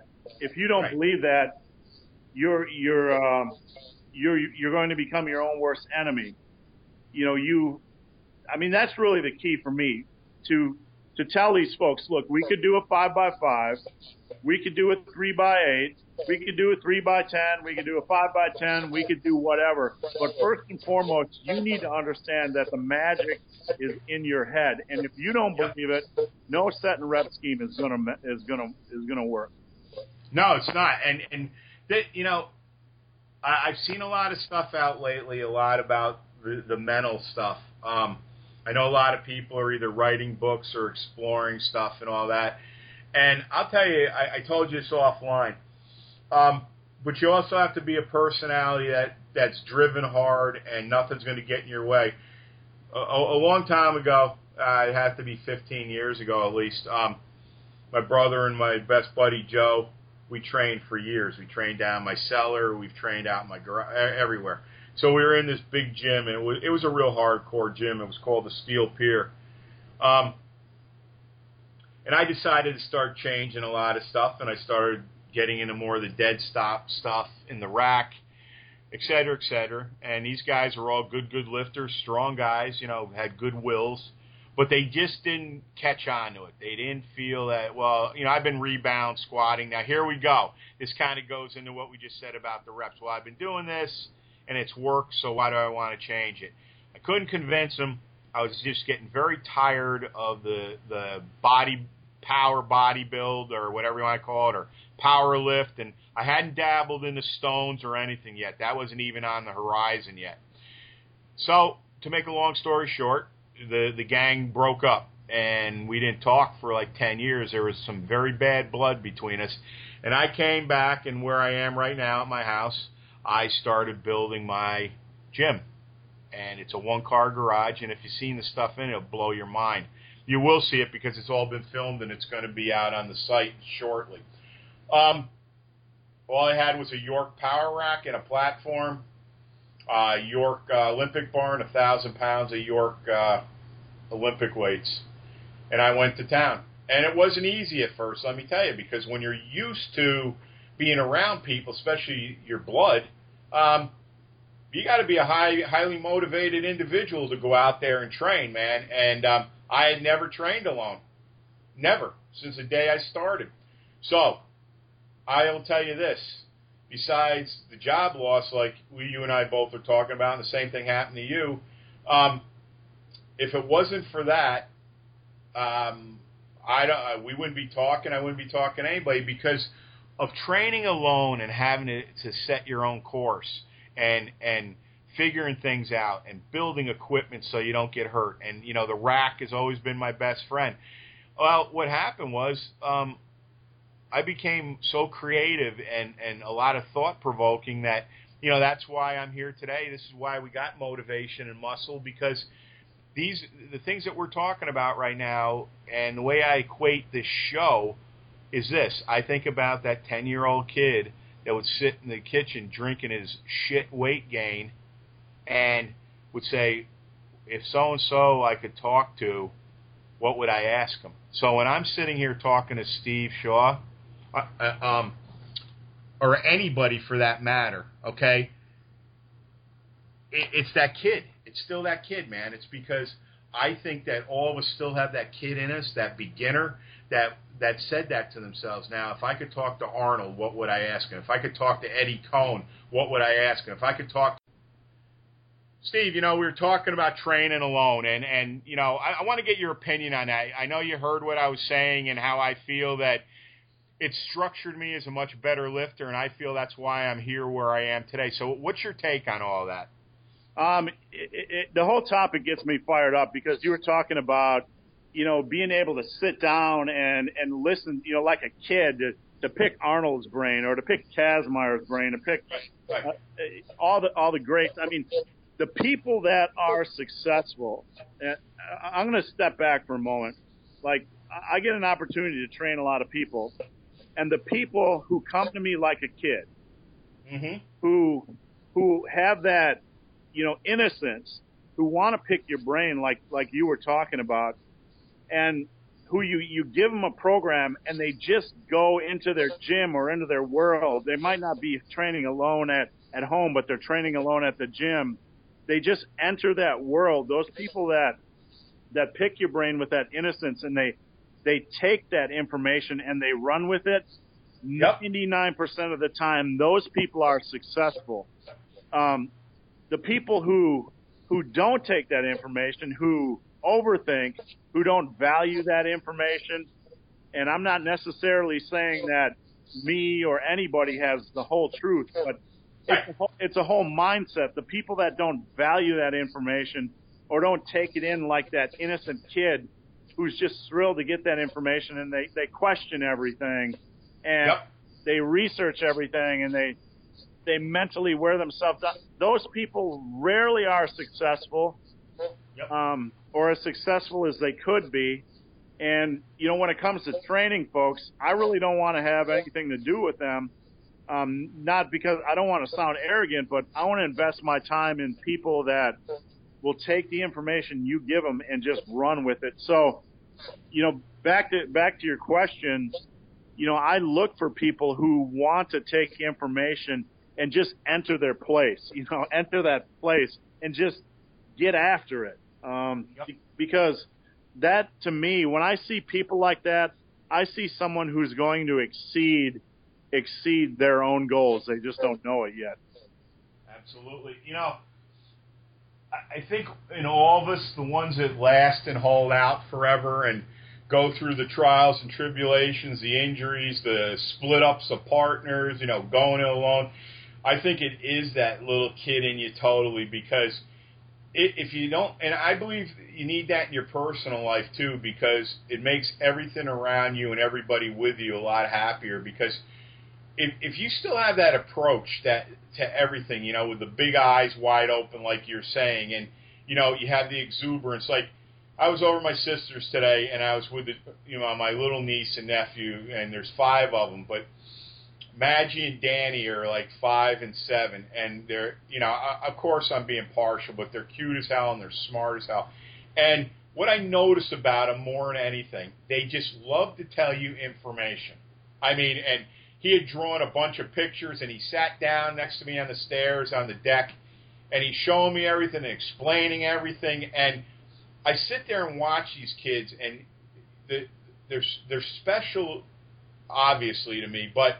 you're going to become your own worst enemy. That's really the key for me to tell these folks, look, we could do a 5x5, we could do a 3x8, we could do a 3x10, we could do a 5x10, we could do whatever. But first and foremost, you need to understand that the magic is in your head, and if you don't believe it, no set and rep scheme is gonna work. No, it's not. And that, I've seen a lot of stuff out lately, a lot about the mental stuff. I know a lot of people are either writing books or exploring stuff and all that. And I'll tell you, I told you this offline, but you also have to be a personality that's driven hard and nothing's going to get in your way. A long time ago, it had to be 15 years ago at least, my brother and my best buddy Joe, we trained for years. We trained down my cellar. We've trained out in my garage, everywhere. So we were in this big gym, and it was a real hardcore gym. It was called the Steel Pier. And I decided to start changing a lot of stuff, and I started getting into more of the dead stop stuff in the rack, et cetera, et cetera. And these guys were all good lifters, strong guys, had good wills. But they just didn't catch on to it. They didn't feel that, well, I've been rebound squatting. Now, here we go. This kind of goes into what we just said about the reps. Well, I've been doing this, and it's worked, so why do I want to change it? I couldn't convince them. I was just getting very tired of the power bodybuild or whatever you want to call it, or power lift, and I hadn't dabbled in the stones or anything yet. That wasn't even on the horizon yet. So, to make a long story short, the gang broke up, and we didn't talk for like 10 years. There was some very bad blood between us, and I came back, and where I am right now at my house, I started building my gym, and it's a one-car garage, and if you've seen the stuff in it, it'll blow your mind. You will see it because it's all been filmed, and it's going to be out on the site shortly. All I had was a York power rack and a platform, York Olympic bar, and 1,000 pounds of York Olympic weights, and I went to town. And it wasn't easy at first, let me tell you, because when you're used to being around people, especially your blood, you got to be a highly motivated individual to go out there and train, man. And I had never trained alone. Never, since the day I started. So, I'll tell you this. Besides the job loss, like you and I both are talking about, and the same thing happened to you, if it wasn't for that, we wouldn't be talking. I wouldn't be talking to anybody because of training alone and having to set your own course and figuring things out and building equipment so you don't get hurt. And, you know, the rack has always been my best friend. Well, what happened was I became so creative and a lot of thought-provoking that, you know, that's why I'm here today. This is why we got Motivation and Muscle, because the things that we're talking about right now and the way I equate this show is this. I think about that 10-year-old kid that would sit in the kitchen drinking his shit weight gain and would say, if so-and-so I could talk to, what would I ask him? So when I'm sitting here talking to Steve Shaw, or anybody for that matter, okay, it's that kid. It's still that kid, man. It's because I think that all of us still have that kid in us, that beginner, that said that to themselves. Now, if I could talk to Arnold, what would I ask him? If I could talk to Eddie Cohn, what would I ask him? If I could talk to Steve, you know, we were talking about training alone, and you know, I want to get your opinion on that. I know you heard what I was saying and how I feel that it structured me as a much better lifter, and I feel that's why I'm here where I am today. So what's your take on all that? The whole topic gets me fired up because you were talking about, you know, being able to sit down and listen, you know, like a kid to pick Arnold's brain or to pick Kazmaier's brain, to pick all the greats. I mean, the people that are successful, I'm going to step back for a moment. Like, I get an opportunity to train a lot of people, and the people who come to me like a kid, who have that, you know, innocence, who want to pick your brain like you were talking about, and who you give them a program and they just go into their gym or into their world. They might not be training alone at home, but they're training alone at the gym. They just enter that world. Those people that pick your brain with that innocence and they take that information and they run with it. 99% of the time, those people are successful. The people who don't take that information, who overthink, who don't value that information, and I'm not necessarily saying that me or anybody has the whole truth, but it's a whole mindset. The people that don't value that information or don't take it in like that innocent kid who's just thrilled to get that information, and they question everything, and they research everything, and they mentally wear themselves out. Those people rarely are successful, or as successful as they could be. And, you know, when it comes to training folks, I really don't want to have anything to do with them. Not because I don't want to sound arrogant, but I want to invest my time in people that will take the information you give them and just run with it. So, you know, back to your question, you know, I look for people who want to take information and just enter their place, you know, enter that place and just get after it. Because that, to me, when I see people like that, I see someone who's going to exceed their own goals. They just don't know it yet. Absolutely. You know, I think in all of us, the ones that last and hold out forever and go through the trials and tribulations, the injuries, the split-ups of partners, you know, going it alone, I think it is that little kid in you totally, because if you don't, and I believe you need that in your personal life too, because it makes everything around you and everybody with you a lot happier. Because if you still have that approach to everything, you know, with the big eyes wide open, like you're saying, and, you know, you have the exuberance. Like, I was over at my sister's today, and I was with, you know, my little niece and nephew, and there's 5 of them, but Maggie and Danny are like 5 and 7, and they're, you know, of course I'm being partial, but they're cute as hell and they're smart as hell. And what I notice about them more than anything, they just love to tell you information. I mean, and he had drawn a bunch of pictures, and he sat down next to me on the stairs on the deck, and he's showing me everything and explaining everything. And I sit there and watch these kids, and they're special, obviously, to me, but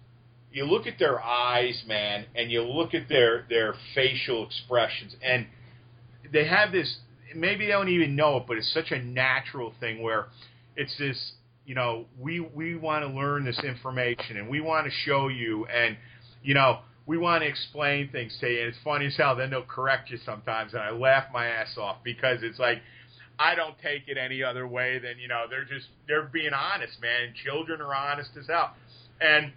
you look at their eyes, man, and you look at their facial expressions, and they have this, maybe they don't even know it, but it's such a natural thing where it's this, you know, we want to learn this information, and we want to show you, and, you know, we want to explain things to you. And it's funny as hell. Then they'll correct you sometimes, and I laugh my ass off because it's like, I don't take it any other way than, you know, they're being honest, man. Children are honest as hell. And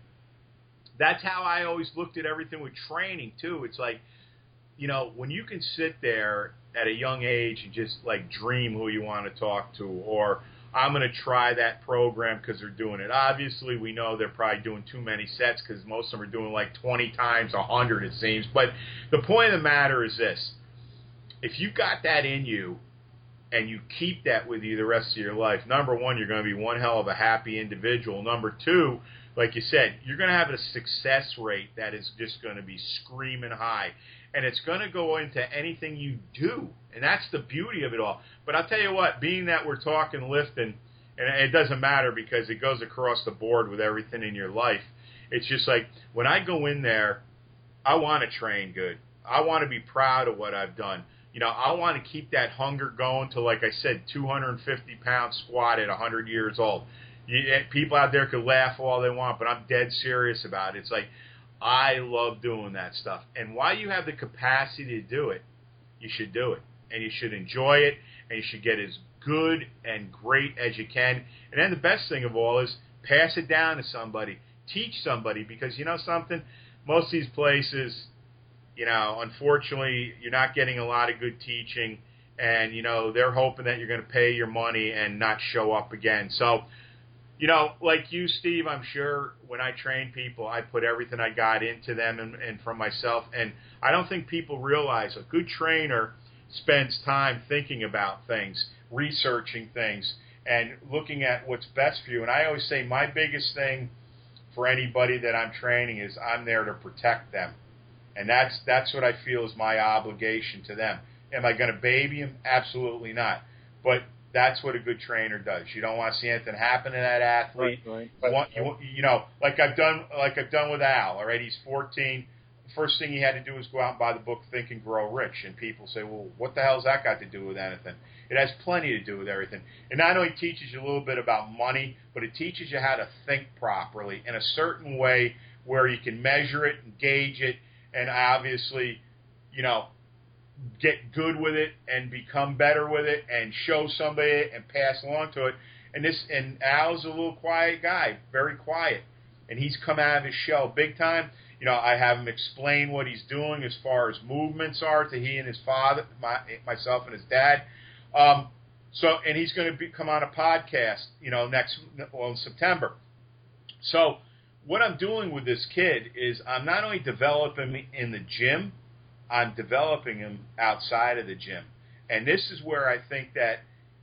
that's how I always looked at everything with training, too. It's like, you know, when you can sit there at a young age and just, like, dream who you want to talk to, or I'm going to try that program because they're doing it. Obviously, we know they're probably doing too many sets because most of them are doing like 20 times 100, it seems. But the point of the matter is this. If you got that in you and you keep that with you the rest of your life, number one, you're going to be one hell of a happy individual. Number two, like you said, you're going to have a success rate that is just going to be screaming high. And it's going to go into anything you do. And that's the beauty of it all. But I'll tell you what, being that we're talking lifting, and it doesn't matter because it goes across the board with everything in your life, it's just like when I go in there, I want to train good. I want to be proud of what I've done. You know, I want to keep that hunger going to, like I said, 250-pound squat at 100 years old. People out there could laugh all they want, but I'm dead serious about it. It's like, I love doing that stuff. And while you have the capacity to do it, you should do it. And you should enjoy it, and you should get as good and great as you can. And then the best thing of all is pass it down to somebody. Teach somebody, because you know something? Most of these places, you know, unfortunately, you're not getting a lot of good teaching, and, you know, they're hoping that you're going to pay your money and not show up again. So, you know, like you, Steve, I'm sure when I train people, I put everything I got into them and from myself. And I don't think people realize a good trainer spends time thinking about things, researching things, and looking at what's best for you. And I always say my biggest thing for anybody that I'm training is I'm there to protect them. And that's what I feel is my obligation to them. Am I going to baby them? Absolutely not. But that's what a good trainer does. You don't want to see anything happen to that athlete. Right. You know, like I've done with Al. All right, he's 14. The first thing he had to do was go out and buy the book Think and Grow Rich. And people say, well, what the hell's that got to do with anything? It has plenty to do with everything. It not only teaches you a little bit about money, but it teaches you how to think properly in a certain way where you can measure it and gauge it, and obviously, you know, get good with it and become better with it and show somebody and pass along to it. And Al's a little quiet guy, very quiet. And he's come out of his shell big time. You know, I have him explain what he's doing as far as movements are to he and his father, myself and his dad. And he's going to come on a podcast, you know, in September. So what I'm doing with this kid is I'm not only developing him in the gym, I'm developing him outside of the gym. And this is where I think that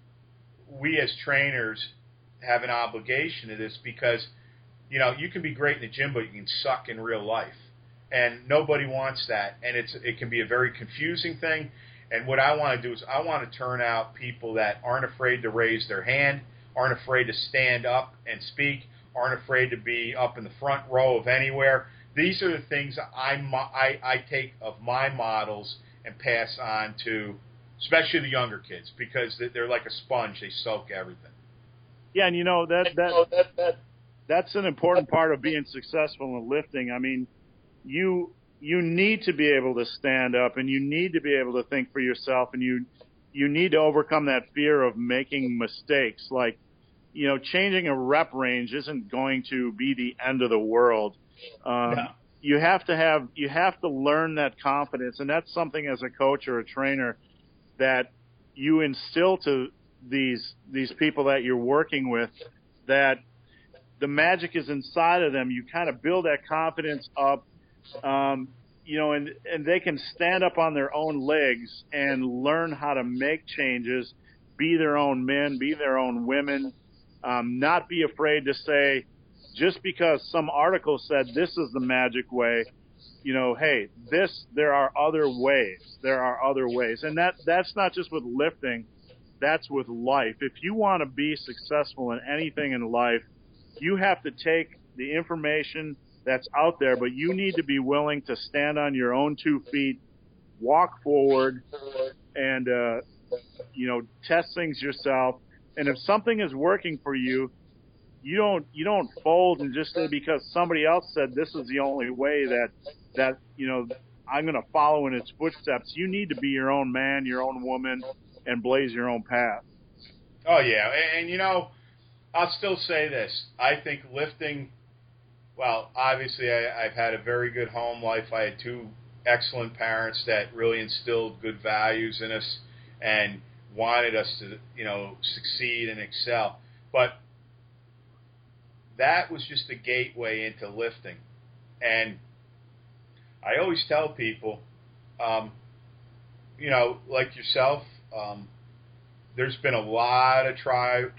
we as trainers have an obligation to this, because, you know, you can be great in the gym, but you can suck in real life. And nobody wants that. And it can be a very confusing thing. And what I want to do is I want to turn out people that aren't afraid to raise their hand, aren't afraid to stand up and speak, aren't afraid to be up in the front row of anywhere. These are the things I take of my models and pass on to, especially the younger kids, because they're like a sponge. They soak everything. Yeah, and you know that's an important part of being successful in lifting. I mean, you need to be able to stand up, and you need to be able to think for yourself, and you need to overcome that fear of making mistakes. Like, you know, changing a rep range isn't going to be the end of the world. You have to learn that confidence, and that's something as a coach or a trainer that you instill to these people that you're working with, that the magic is inside of them. You kind of build that confidence up, you know, and they can stand up on their own legs and learn how to make changes, be their own men, be their own women, not be afraid to say, just because some article said this is the magic way, you know, hey, there are other ways. There are other ways. And that's not just with lifting. that's with life. If you want to be successful in anything in life, you have to take the information that's out there, but you need to be willing to stand on your own 2 feet, walk forward, and test things yourself. And if something is working for you, you don't fold and just say because somebody else said this is the only way that I'm going to follow in its footsteps. You need to be your own man, your own woman, and blaze your own path. Oh yeah, and I'll still say this. I think lifting. Well, obviously, I've had a very good home life. I had 2 excellent parents that really instilled good values in us and wanted us to, succeed and excel. But that was just a gateway into lifting. And I always tell people, like yourself, there's been a lot of trials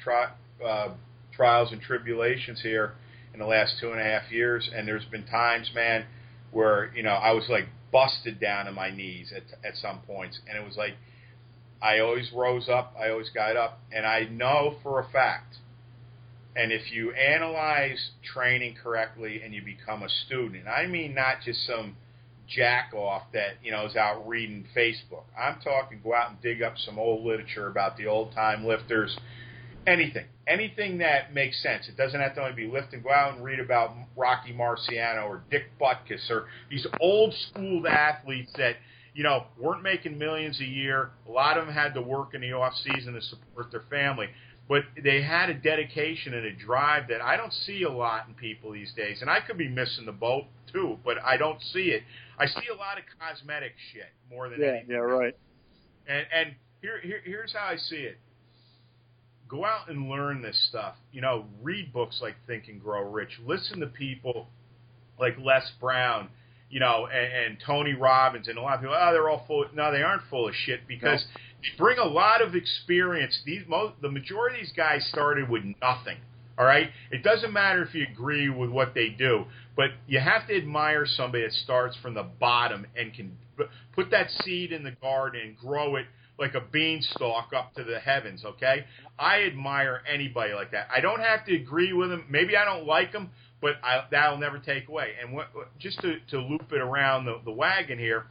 and tribulations here in the last 2.5 years, and there's been times, man, where I was like busted down to my knees at some points, and it was like I always rose up, I always got up, and I know for a fact, and if you analyze training correctly and you become a student, I mean not just some jack off that is out reading Facebook. I'm talking go out and dig up some old literature about the old time lifters. Anything that makes sense. It doesn't have to only be lifting. Go out and read about Rocky Marciano or Dick Butkus or these old school athletes that weren't making millions a year. A lot of them had to work in the off season to support their family, but they had a dedication and a drive that I don't see a lot in people these days. And I could be missing the boat too, but I don't see it. I see a lot of cosmetic shit more than anything. Yeah, right. And here's how I see it. Go out and learn this stuff. Read books like Think and Grow Rich. Listen to people like Les Brown, and Tony Robbins, and a lot of people. They're all full. No, they aren't full of shit because they bring a lot of experience. The majority of these guys started with nothing. All right, it doesn't matter if you agree with what they do, but you have to admire somebody that starts from the bottom and can put that seed in the garden and grow it like a beanstalk up to the heavens, okay? I admire anybody like that. I don't have to agree with them. Maybe I don't like them, but that'll never take away. And just to loop it around the wagon here,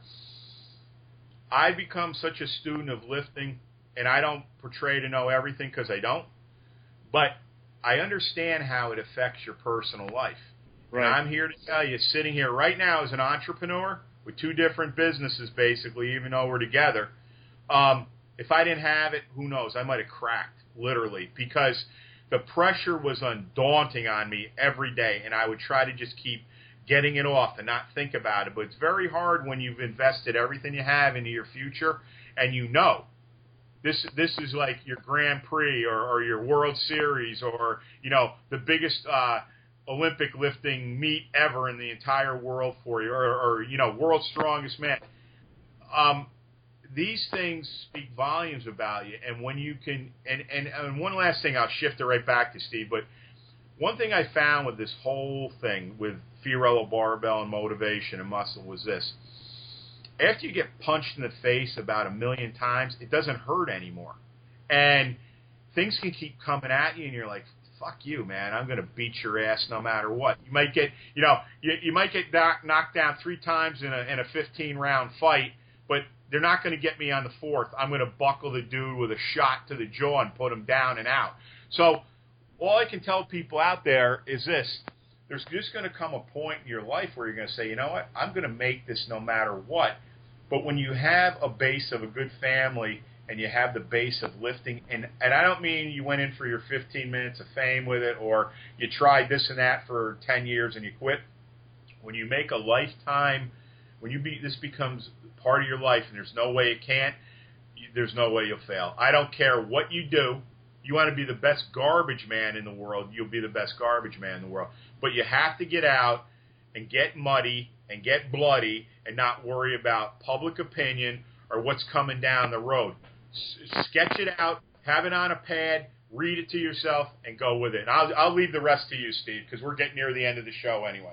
I become such a student of lifting, and I don't portray to know everything because I don't, but I understand how it affects your personal life. Right. And I'm here to tell you, sitting here right now as an entrepreneur with 2 different businesses basically, even though we're together, if I didn't have it, who knows? I might have cracked, literally, because the pressure was undaunting on me every day, and I would try to just keep getting it off and not think about it. But it's very hard when you've invested everything you have into your future, and this is like your Grand Prix or your World Series or the biggest Olympic lifting meet ever in the entire world for you, or World's Strongest Man. These things speak volumes about you, and when you can, and one last thing, I'll shift it right back to Steve, but one thing I found with this whole thing with Fiorello Barbell and motivation and muscle was this. After you get punched in the face about 1 million times, it doesn't hurt anymore. And things can keep coming at you, and you're like, fuck you, man, I'm going to beat your ass no matter what. You might get, you might get knocked down 3 times in a 15-round fight, but they're not going to get me on the 4th. I'm going to buckle the dude with a shot to the jaw and put him down and out. So all I can tell people out there is this. There's just going to come a point in your life where you're going to say, you know what, I'm going to make this no matter what. But when you have a base of a good family and you have the base of lifting, and I don't mean you went in for your 15 minutes of fame with it or you tried this and that for 10 years and you quit. When you make a lifetime, this becomes part of your life and there's no way it can't, there's no way you'll fail. I don't care what you do. You want to be the best garbage man in the world, you'll be the best garbage man in the world. But you have to get out and get muddy and get bloody and not worry about public opinion or what's coming down the road. Sketch it out, have it on a pad, read it to yourself, and go with it. And I'll leave the rest to you, Steve, because we're getting near the end of the show anyways.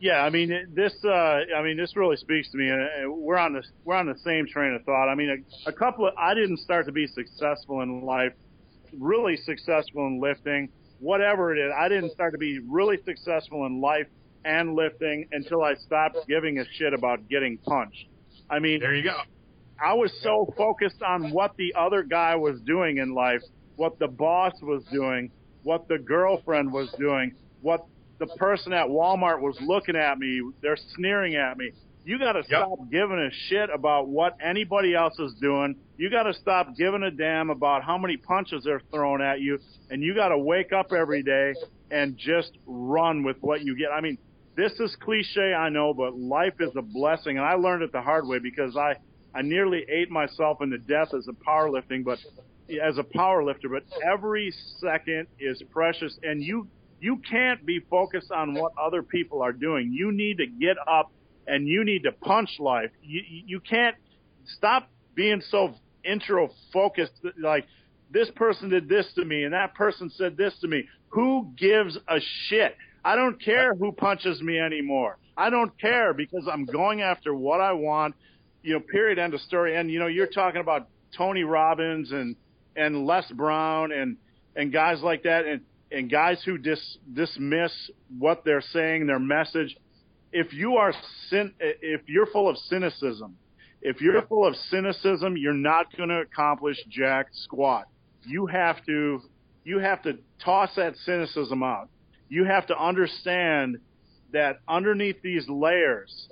Yeah, I mean this really speaks to me. We're on the same train of thought. I mean, I didn't start to be successful in life, really successful in lifting, whatever it is. I didn't start to be really successful in life and lifting until I stopped giving a shit about getting punched. I mean, there you go. I was so focused on what the other guy was doing in life, what the boss was doing, what the girlfriend was doing, what the person at Walmart was looking at me, they're sneering at me. You got to stop giving a shit about what anybody else is doing. You got to stop giving a damn about how many punches they're throwing at you, and you got to wake up every day and just run with what you get. I mean, this is cliche, I know, but life is a blessing, and I learned it the hard way because I nearly ate myself into death as a powerlifter, but every second is precious, and you can't be focused on what other people are doing. You need to get up and you need to punch life. You can't stop being so intro-focused, like this person did this to me and that person said this to me. Who gives a shit? I don't care who punches me anymore. I don't care because I'm going after what I want, period, end of story. And, you're talking about Tony Robbins and Les Brown and guys like that and guys who dismiss what they're saying, their message. If you're full of cynicism, you're not going to accomplish jack squat. You have to toss that cynicism out. You have to understand that underneath these layers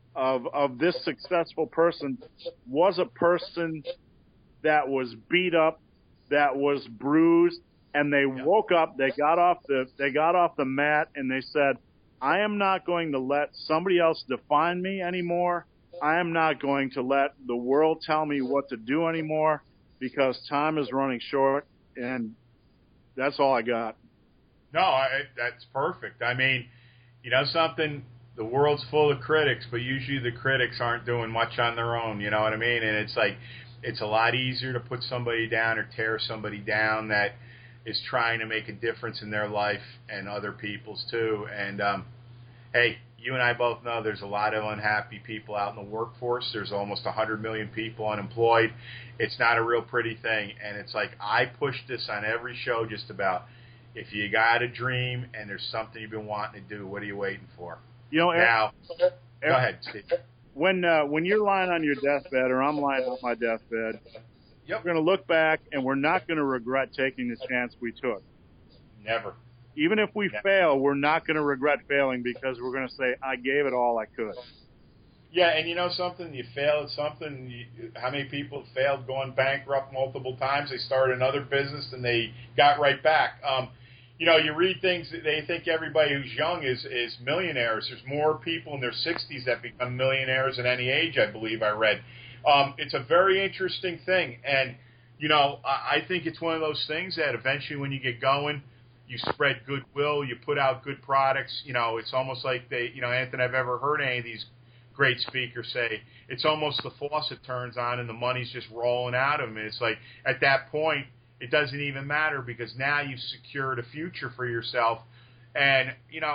of this successful person was a person that was beat up, that was bruised, and they woke up, they got off the mat, and they said, I am not going to let somebody else define me anymore. I am not going to let the world tell me what to do anymore because time is running short, and that's all I got. No, that's perfect. I mean, something, the world's full of critics, but usually the critics aren't doing much on their own, you know what I mean? And it's like, it's a lot easier to put somebody down or tear somebody down that is trying to make a difference in their life and other people's too. And, hey, you and I both know there's a lot of unhappy people out in the workforce. There's almost 100 million people unemployed. It's not a real pretty thing. And it's like, I push this on every show just about. If you got a dream and there's something you've been wanting to do, what are you waiting for? Now, go ahead, Steve. When you're lying on your deathbed or I'm lying on my deathbed, we're going to look back and we're not going to regret taking the chance we took. Never. Even if we fail, we're not going to regret failing because we're going to say, I gave it all I could. Yeah, and you know something? You fail at something. How many people have failed going bankrupt multiple times? They started another business and they got right back. You read things, they think everybody who's young is millionaires. There's more people in their 60s that become millionaires at any age, I believe I read. It's a very interesting thing. And, I think it's one of those things that eventually when you get going, you spread goodwill, you put out good products. It's almost like Anthony, I've ever heard any of these great speakers say, it's almost the faucet turns on and the money's just rolling out of them. And it's like, at that point, it doesn't even matter because now you've secured a future for yourself. And,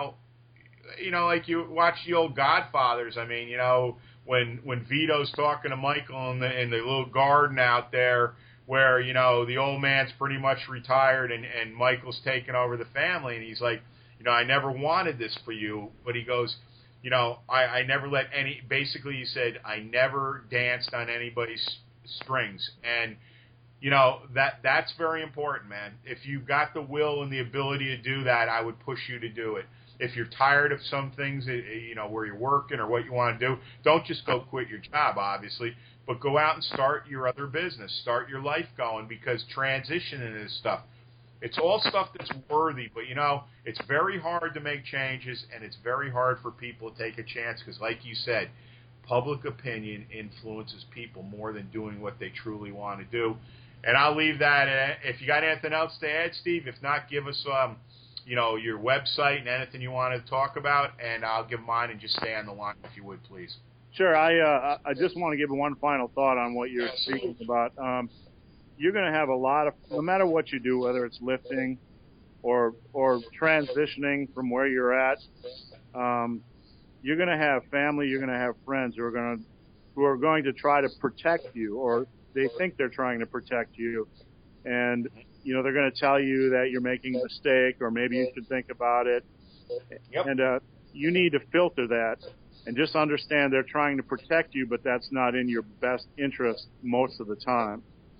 like you watch the old Godfathers. I mean, when Vito's talking to Michael in the little garden out there where, the old man's pretty much retired and Michael's taking over the family. And he's like, I never wanted this for you. But he goes, I never let basically he said, I never danced on anybody's strings. And, that's very important, man. If you've got the will and the ability to do that, I would push you to do it. If you're tired of some things, where you're working or what you want to do, don't just go quit your job, obviously, but go out and start your other business, start your life going, because transitioning is stuff. It's all stuff that's worthy, but, it's very hard to make changes, and it's very hard for people to take a chance because, like you said, public opinion influences people more than doing what they truly want to do. And I'll leave that. If you got anything else to add, Steve, if not, give us, your website and anything you want to talk about, and I'll give mine and just stay on the line if you would, please. Sure. I just want to give one final thought on what you're speaking about. You're going to have a lot of, no matter what you do, whether it's lifting or transitioning from where you're at, you're going to have family, you're going to have friends who are going to try to protect you, or they think they're trying to protect you. And, they're going to tell you that you're making a mistake, or maybe you should think about it. Yep. And you need to filter that and just understand they're trying to protect you, but that's not in your best interest most of the time.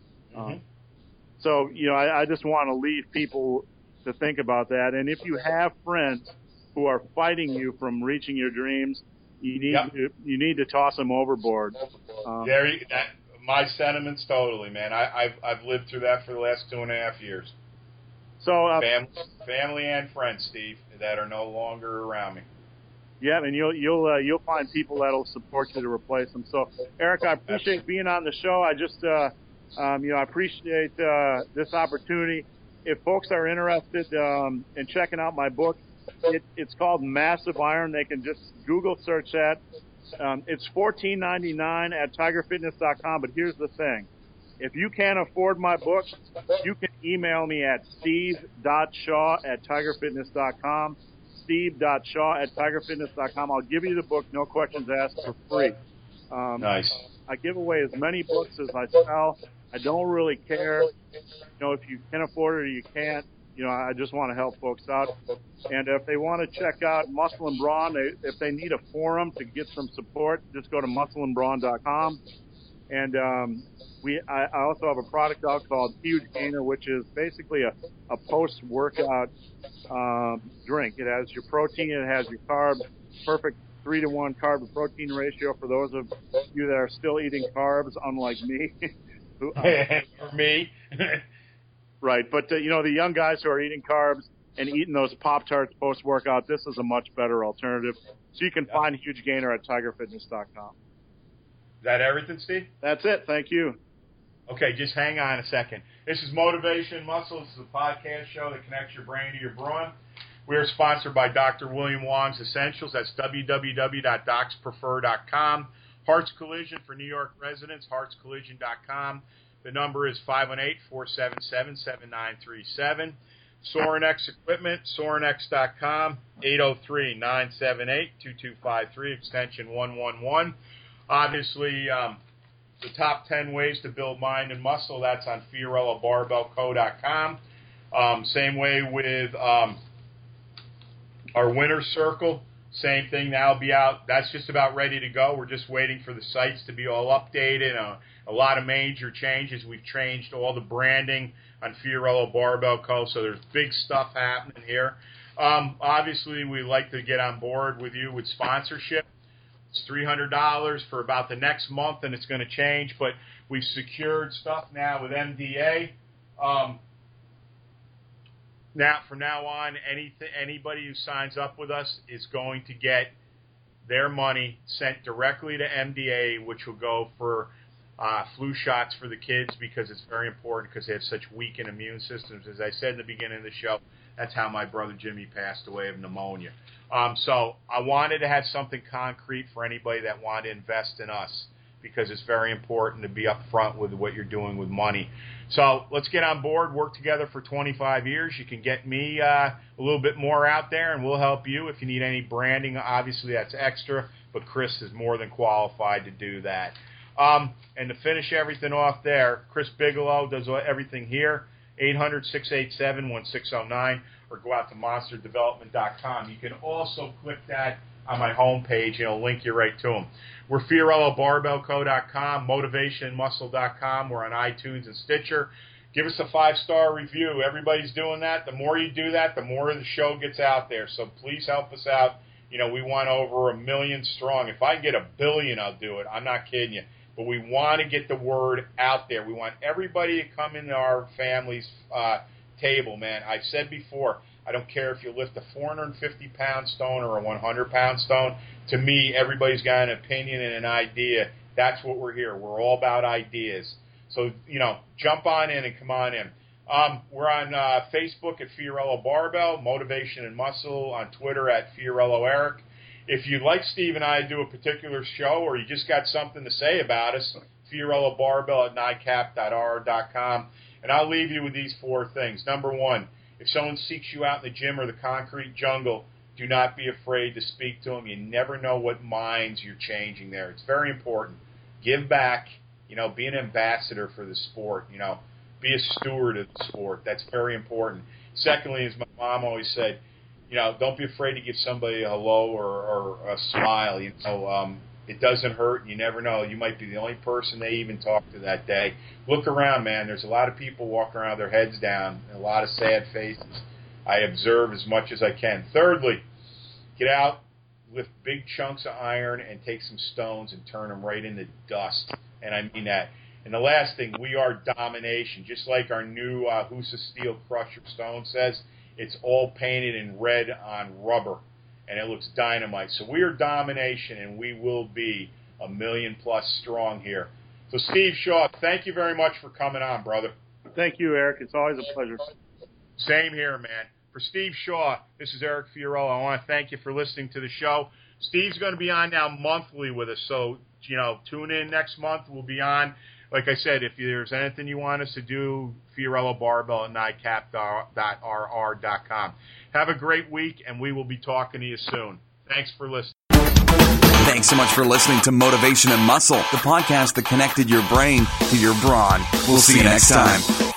So, I just want to leave people to think about that. And if you have friends who are fighting you from reaching your dreams, you need to toss them overboard. My sentiments totally, man. I've lived through that for the last 2.5 years. So family and friends, Steve, that are no longer around me. Yeah, and you'll find people that'll support you to replace them. So, Eric, I appreciate being on the show. I just I appreciate this opportunity. If folks are interested in checking out my book, it's called Massive Iron. They can just Google search that. It's $14.99 at TigerFitness.com. But here's the thing: if you can't afford my book, you can email me at steve.shaw@TigerFitness.com. steve.shaw@TigerFitness.com. I'll give you the book, no questions asked, for free. Nice. I give away as many books as I sell. I don't really care, if you can afford it or you can't. I just want to help folks out. And if they want to check out Muscle and Brawn, if they need a forum to get some support, just go to muscleandbrawn.com. And I also have a product out called Huge Gainer, which is basically a post-workout drink. It has your protein, it has your carbs, perfect 3-to-1 carb to protein ratio for those of you that are still eating carbs, unlike me. For me. Right, but the young guys who are eating carbs and eating those Pop-Tarts post-workout, this is a much better alternative. So you can find Huge Gainer at TigerFitness.com. Is that everything, Steve? That's it. Thank you. Okay, just hang on a second. This is Motivation Muscle. This is a podcast show that connects your brain to your brawn. We are sponsored by Dr. William Wong's Essentials. That's www.docsprefer.com. Hearts Collision for New York residents, heartscollision.com. The number is 518-477-7937. Sorinex Equipment, sorinex.com, 803-978-2253, extension 111. Obviously, the top 10 ways to build mind and muscle, that's on FiorilloBarbellCo.com. Same way with our Winner's Circle. Same thing, that'll be out. That's just about ready to go. We're just waiting for the sites to be all updated. A lot of major changes. We've changed all the branding on Fiorillo Barbell Co. So there's big stuff happening here. Obviously, we like to get on board with you with sponsorship. It's $300 for about the next month, and it's going to change. But we've secured stuff now with MDA. Now, from now on, anybody who signs up with us is going to get their money sent directly to MDA, which will go for flu shots for the kids, because it's very important because they have such weakened immune systems. As I said in the beginning of the show, that's how my brother Jimmy passed away of pneumonia. So I wanted to have something concrete for anybody that wanted to invest in us, because it's very important to be upfront with what you're doing with money. So let's get on board, work together for 25 years. You can get me a little bit more out there, and we'll help you. If you need any branding, obviously that's extra, but Chris is more than qualified to do that. And to finish everything off there, Chris Bigelow does everything here, 800-687-1609, or go out to monsterdevelopment.com. You can also click that on my homepage, and it'll link you right to them. We're FiorilloBarbellCo.com, MotivationMuscle.com. We're on iTunes and Stitcher. Give us a 5-star review. Everybody's doing that. The more you do that, the more the show gets out there. So please help us out. We want over 1 million strong. If I can get 1 billion, I'll do it. I'm not kidding you. But we want to get the word out there. We want everybody to come into our family's table, man. I've said before, I don't care if you lift a 450-pound stone or a 100-pound stone. To me, everybody's got an opinion and an idea. That's what we're here. We're all about ideas. So, jump on in and come on in. We're on Facebook at Fiorillo Barbell, Motivation and Muscle, on Twitter at Fiorillo Eric. If you'd like Steve and I to do a particular show, or you just got something to say about us, Fiorillo Barbell at NICAP.R.com. And I'll leave you with these 4 things. Number 1, if someone seeks you out in the gym or the concrete jungle, Do not be afraid to speak to them. You never know what minds you're changing there. It's very important. Give back. Be an ambassador for the sport. Be a steward of the sport. That's very important. Secondly, as my mom always said, don't be afraid to give somebody a hello or a smile. It doesn't hurt. You never know. You might be the only person they even talk to that day. Look around, man. There's a lot of people walking around with their heads down, and a lot of sad faces. I observe as much as I can. Thirdly, get out, lift big chunks of iron, and take some stones and turn them right into dust. And I mean that. And the last thing, we are domination. Just like our new Husa Steel Crusher stone says, it's all painted in red on rubber, and it looks dynamite. So we are domination, and we will be 1 million+ strong here. So Steve Shaw, thank you very much for coming on, brother. Thank you, Eric. It's always a pleasure. Same here, man. For Steve Shaw, this is Eric Fiorillo. I want to thank you for listening to the show. Steve's going to be on now monthly with us, so tune in next month. We'll be on. Like I said, if there's anything you want us to do, Fiorillo Barbell at NICAP.rr.com. Have a great week, and we will be talking to you soon. Thanks for listening. Thanks so much for listening to Motivation and Muscle, the podcast that connected your brain to your brawn. We'll see you next time.